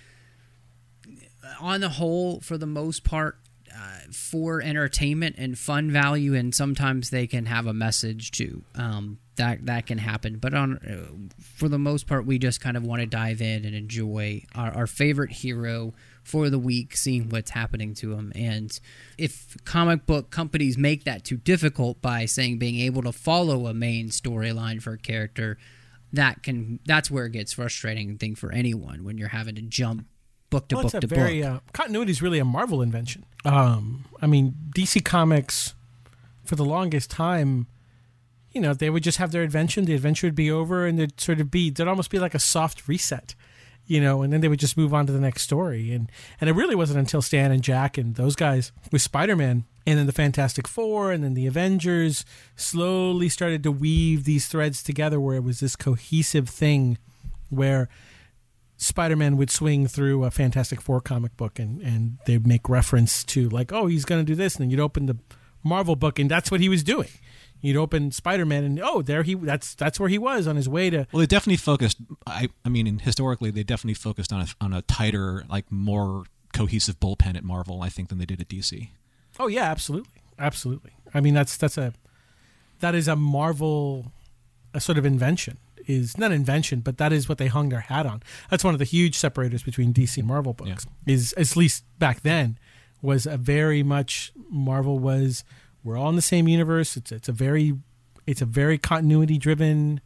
on the whole, for the most part, uh, for entertainment and fun value, and sometimes they can have a message too. Um, that that can happen, but on uh, for the most part, we just kind of want to dive in and enjoy our, our favorite hero for the week, seeing what's happening to him. And if comic book companies make that too difficult by saying being able to follow a main storyline for a character, that can that's where it gets frustrating, I think, for anyone when you're having to jump book to well, book it's a to very, book. Uh, continuity is really a Marvel invention. Um, I mean, D C Comics, for the longest time, you know, they would just have their adventure, the adventure would be over, and there'd sort of be, there'd almost be like a soft reset. you know, and then they would just move on to the next story. And and it really wasn't until Stan and Jack and those guys with Spider-Man and then the Fantastic Four and then the Avengers slowly started to weave these threads together where it was this cohesive thing where Spider-Man would swing through a Fantastic Four comic book and, and they'd make reference to like, oh, he's going to do this. And then you'd open the Marvel book and that's what he was doing. You'd open Spider-Man and, oh, there he that's that's where he was on his way to... Well, they definitely focused, I I mean, historically, they definitely focused on a, on a tighter, like more cohesive bullpen at Marvel, I think, than they did at D C. Oh, yeah, absolutely. Absolutely. I mean, that's that's a... That is a Marvel a sort of invention. Is not invention, but that is what they hung their hat on. That's one of the huge separators between D C and Marvel books. Yeah. Is at least back then was a very much Marvel was... We're all in the same universe. It's it's a very it's a very continuity driven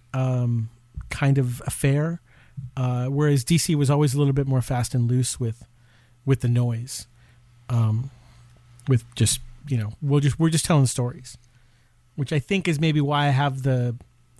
um, kind of affair, uh, whereas D C was always a little bit more fast and loose with with the noise, um, with just you know we'll just we're just telling stories, which I think is maybe why I have the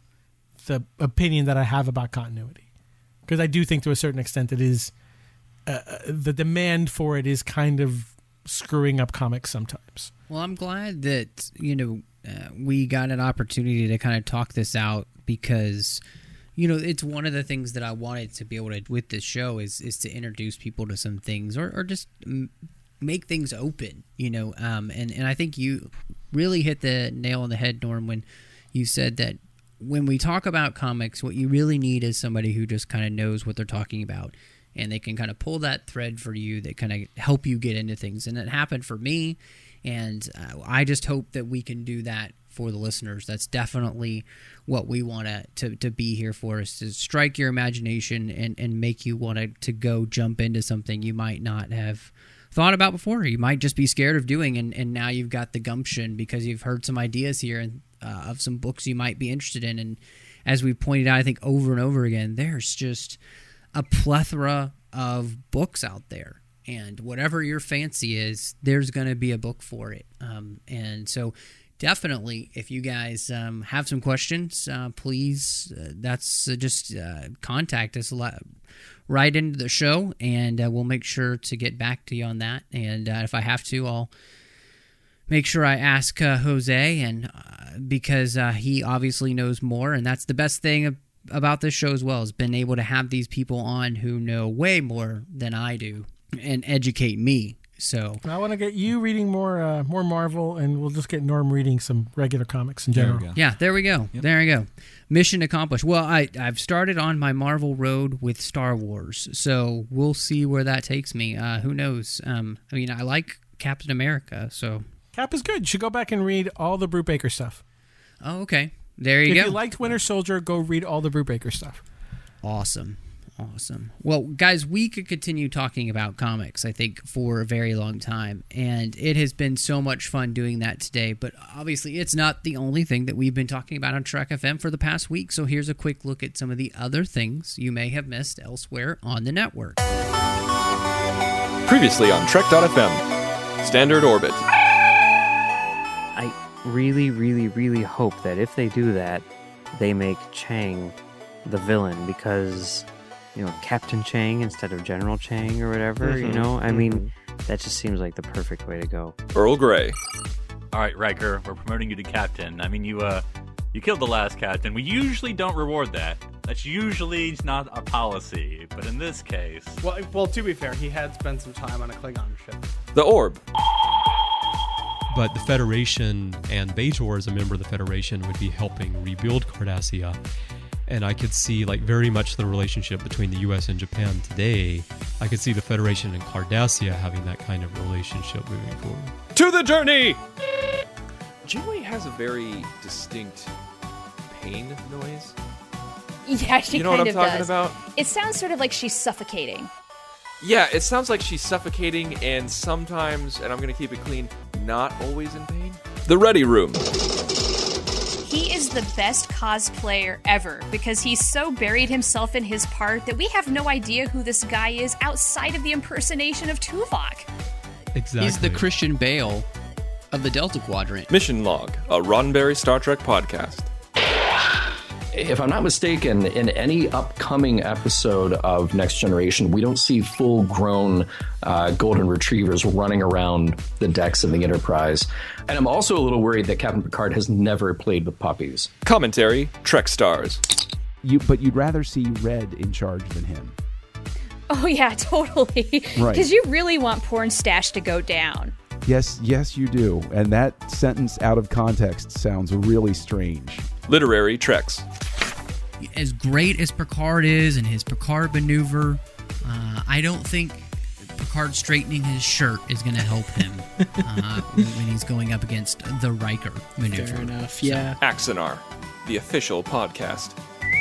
the opinion that I have about continuity, because I do think to a certain extent it is uh, the demand for it is kind of screwing up comics sometimes. Well, I'm glad that, you know, uh, we got an opportunity to kind of talk this out because, you know, it's one of the things that I wanted to be able to, with this show, is is to introduce people to some things or, or just m- make things open, you know. Um, and, and I think you really hit the nail on the head, Norm, when you said that when we talk about comics, what you really need is somebody who just kind of knows what they're talking about. And they can kind of pull that thread for you that kind of help you get into things. And it happened for me. And uh, I just hope that we can do that for the listeners. That's definitely what we want to to be here for, is to strike your imagination and, and make you want to, to go jump into something you might not have thought about before. You might just be scared of doing, and, and now you've got the gumption because you've heard some ideas here and uh, of some books you might be interested in. And as we pointed out, I think over and over again, there's just a plethora of books out there, and whatever your fancy is, there's going to be a book for it. Um, and so definitely, if you guys um, have some questions, uh, please, uh, that's uh, just uh, contact us right into the show, and uh, we'll make sure to get back to you on that. And uh, if I have to, I'll make sure I ask uh, Jose, and uh, because uh, he obviously knows more, and that's the best thing of about this show as well, has been able to have these people on who know way more than I do and educate me. So I want to get you reading more uh, more Marvel, and we'll just get Norm reading some regular comics in general. There yeah, there we go. Yep. There we go. Mission accomplished. Well, I, I've started on my Marvel road with Star Wars, so we'll see where that takes me. Uh, who knows? Um, I mean, I like Captain America, so... Cap is good. You should go back and read all the Brubaker stuff. Oh, okay. There you if go. If you liked Winter Soldier, go read all the Brubaker stuff. Awesome. Awesome. Well, guys, we could continue talking about comics, I think, for a very long time. And it has been so much fun doing that today. But obviously, it's not the only thing that we've been talking about on Trek F M for the past week. So here's a quick look at some of the other things you may have missed elsewhere on the network. Previously on Trek dot F M, Standard Orbit. I really, really, really hope that if they do that, they make Chang the villain, because, you know, Captain Chang instead of General Chang or whatever, mm-hmm, you know? I mm-hmm. mean, that just seems like the perfect way to go. Earl Grey. All right, Riker, we're promoting you to captain. I mean, you uh, you killed the last captain. We usually don't reward that. That's usually not our policy, but in this case... Well, well, to be fair, he had spent some time on a Klingon ship. The Orb. But the Federation, and Bajor as a member of the Federation, would be helping rebuild Cardassia. And I could see, like, very much the relationship between the U S and Japan today. I could see the Federation and Cardassia having that kind of relationship moving forward. To the journey! Janeway has a very distinct pain noise. Yeah, she you know kind what I'm of talking does. about? It sounds sort of like she's suffocating. Yeah, it sounds like she's suffocating, and sometimes, and I'm going to keep it clean, not always in pain. The Ready Room. He is the best cosplayer ever, because he's so buried himself in his part that we have no idea who this guy is outside of the impersonation of Tuvok. Exactly. He's the Christian Bale of the Delta Quadrant. Mission Log, a Roddenberry Star Trek podcast. if I'm not mistaken, in any upcoming episode of Next Generation, we don't see full-grown uh, golden retrievers running around the decks of the Enterprise. And I'm also a little worried that Captain Picard has never played with puppies. Commentary, Trek Stars. You, but you'd rather see Red in charge than him. Oh, yeah, totally. Right. Because you really want Porn Stash to go down. Yes, yes, you do. And that sentence out of context sounds really strange. Literary Treks. As great as Picard is and his Picard maneuver, uh, I don't think Picard straightening his shirt is going to help him uh, when he's going up against the Riker maneuver. Fair enough, yeah. So. Axanar, the official podcast.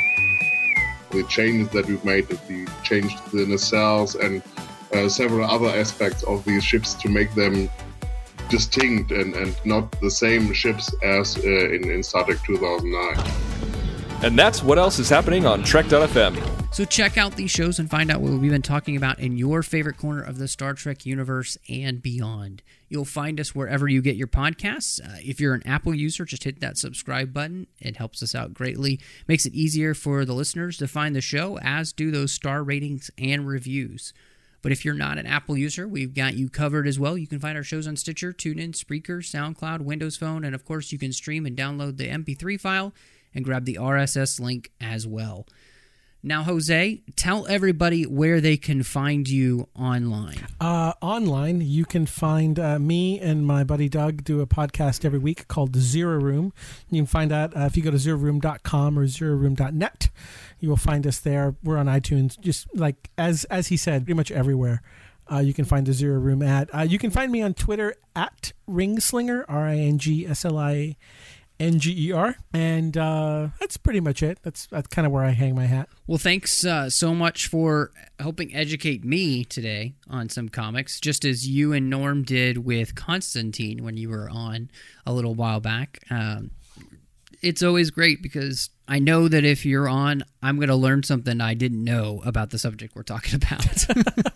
The changes that we've made, that we changed the nacelles and uh, several other aspects of these ships to make them distinct and, and not the same ships as uh, in, in Star Trek two thousand nine. And that's what else is happening on Trek dot f m. So check out these shows and find out what we've been talking about in your favorite corner of the Star Trek universe and beyond. You'll find us wherever you get your podcasts. Uh, if you're an Apple user, just hit that subscribe button. It helps us out greatly. Makes it easier for the listeners to find the show, as do those star ratings and reviews. But if you're not an Apple user, we've got you covered as well. You can find our shows on Stitcher, TuneIn, Spreaker, SoundCloud, Windows Phone, and of course you can stream and download the M P three file and grab the R S S link as well. Now, Jose, tell everybody where they can find you online. Uh, online, you can find uh, me and my buddy Doug do a podcast every week called The Zero Room. You can find that uh, if you go to zero room dot com or zero room dot net. You will find us there. We're on iTunes, just like, as as he said, pretty much everywhere. Uh, you can find The Zero Room at. Uh, you can find me on Twitter at Ringslinger, R I N G S L I N G E R, and uh, that's pretty much it. That's that's kind of where I hang my hat. Well, thanks uh, so much for helping educate me today on some comics, just as you and Norm did with Constantine when you were on a little while back. Um, it's always great because I know that if you're on, I'm going to learn something I didn't know about the subject we're talking about.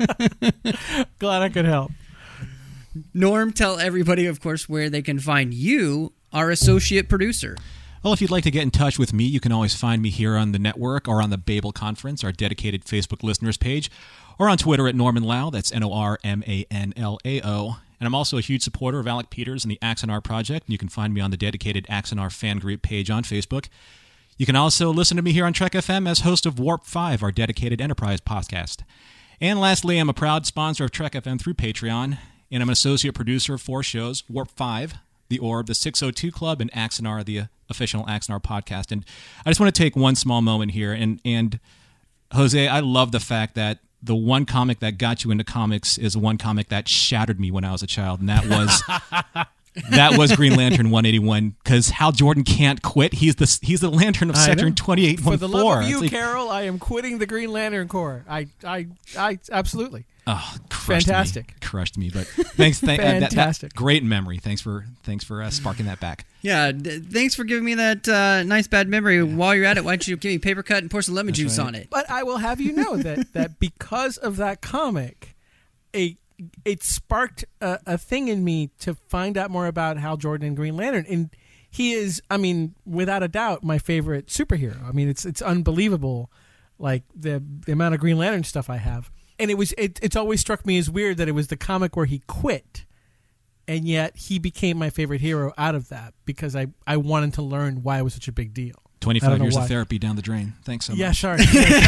Glad I could help. Norm, tell everybody, of course, where they can find you, our associate producer. Well, if you'd like to get in touch with me, you can always find me here on the network or on the Babel Conference, our dedicated Facebook listeners page, or on Twitter at Norman Lau. That's N O R M A N L A O. And I'm also a huge supporter of Alec Peters and the Axanar Project. You can find me on the dedicated Axanar fan group page on Facebook. You can also listen to me here on Trek F M as host of Warp five, our dedicated Enterprise podcast. And lastly, I'm a proud sponsor of Trek F M through Patreon, and I'm an associate producer of four shows, Warp five, The Orb, The six oh two Club, and Axanar, the official Axanar podcast. And I just want to take one small moment here. And, and Jose, I love the fact that the one comic that got you into comics is one comic that shattered me when I was a child, and that was that was Green Lantern one eighty-one. Because Hal Jordan can't quit. He's the he's the Lantern of Sector twenty-eight one four. For the love of you, like, Carol, I am quitting the Green Lantern Corps. I, I, I, absolutely. Oh, crushed fantastic! Me. Crushed me, but thanks. Th- fantastic. That, that, great memory. Thanks for thanks for uh, sparking that back. Yeah, d- thanks for giving me that uh, nice bad memory. Yeah. While you're at it, why don't you give me a paper cut and pour some lemon That's juice right. on it? But I will have you know that that because of that comic, a it sparked a, a thing in me to find out more about Hal Jordan and Green Lantern, and he is, I mean, without a doubt, my favorite superhero. I mean, it's it's unbelievable, like the the amount of Green Lantern stuff I have. And it was it, it's always struck me as weird that it was the comic where he quit, and yet he became my favorite hero out of that because I, I wanted to learn why it was such a big deal. twenty-five years why. of therapy down the drain. Thanks so much. Yeah, sorry.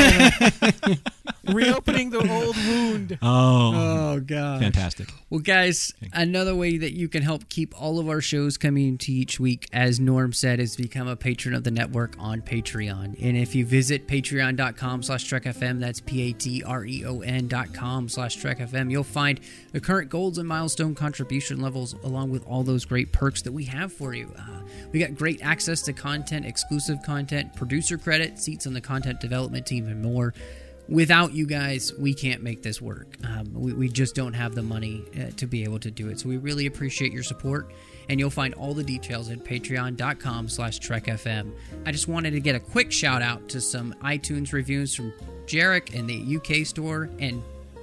Reopening the old wound. Oh, oh God. Fantastic. Well, guys, another way that you can help keep all of our shows coming to each week, as Norm said, is become a patron of the network on Patreon. And if you visit patreon.com slash trekfm, that's P-A-T-R-E-O-N dot com slash trekfm, you'll find the current goals and milestone contribution levels along with all those great perks that we have for you. Uh, we got great access to content, exclusive content, producer credit, seats on the content development team, and more. Without you guys, we can't make this work. Um, we, we just don't have the money uh, to be able to do it. So we really appreciate your support, and you'll find all the details at patreon.com slash trekfm. I just wanted to get a quick shout out to some iTunes reviews from Jarek in the U K store and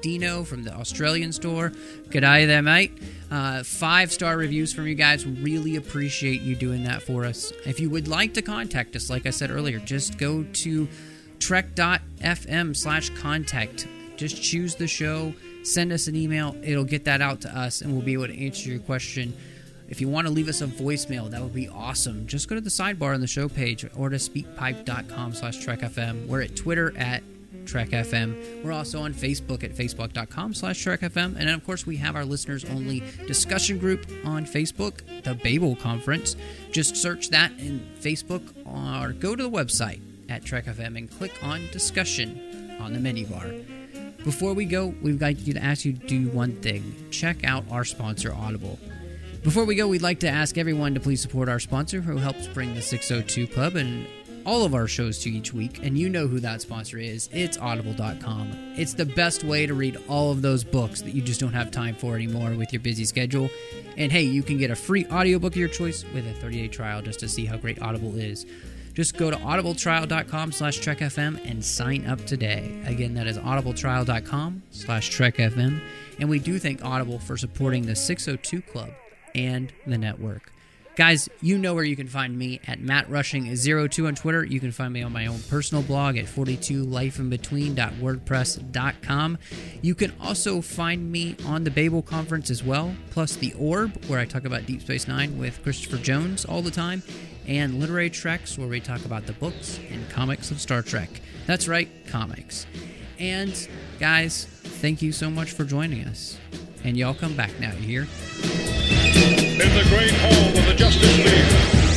Dino from the Australian store. G'day there, mate. Uh, five-star reviews from you guys. Really appreciate you doing that for us. If you would like to contact us, like I said earlier, just go to trek.fm slash contact. Just choose the show, send us an email. It'll get that out to us, and we'll be able to answer your question. If you want to leave us a voicemail, that would be awesome. Just go to the sidebar on the show page or to speakpipe.com slash trekfm. We're at Twitter at TrekFM. We're also on Facebook at facebook.com slash TrekFM. And then, of course, we have our listeners-only discussion group on Facebook, the Babel Conference. Just search that in Facebook or go to the website at TrekFM and click on discussion on the menu bar. Before we go, we'd like you to ask you to do one thing. Check out our sponsor, Audible. Before we go, we'd like to ask everyone to please support our sponsor who helps bring the six oh two Club and all of our shows to you each week. And you know who that sponsor is. It's audible dot com. It's the best way to read all of those books that you just don't have time for anymore with your busy schedule. And hey, you can get a free audiobook of your choice with a thirty-day trial just to see how great Audible is. Just go to audibletrial.com slash trekfm and sign up today. Again, that is audibletrial.com slash trekfm. And we do thank Audible for supporting the six oh two Club and the network. Guys, you know where you can find me at Matt Rushing zero two on Twitter. You can find me on my own personal blog at forty-two life in between dot wordpress dot com. You can also find me on the Babel Conference as well, plus The Orb, where I talk about Deep Space Nine with Christopher Jones all the time, and Literary Treks, where we talk about the books and comics of Star Trek. That's right, comics. And, guys, thank you so much for joining us. And y'all come back now, you hear? In the great hall of the Justice League,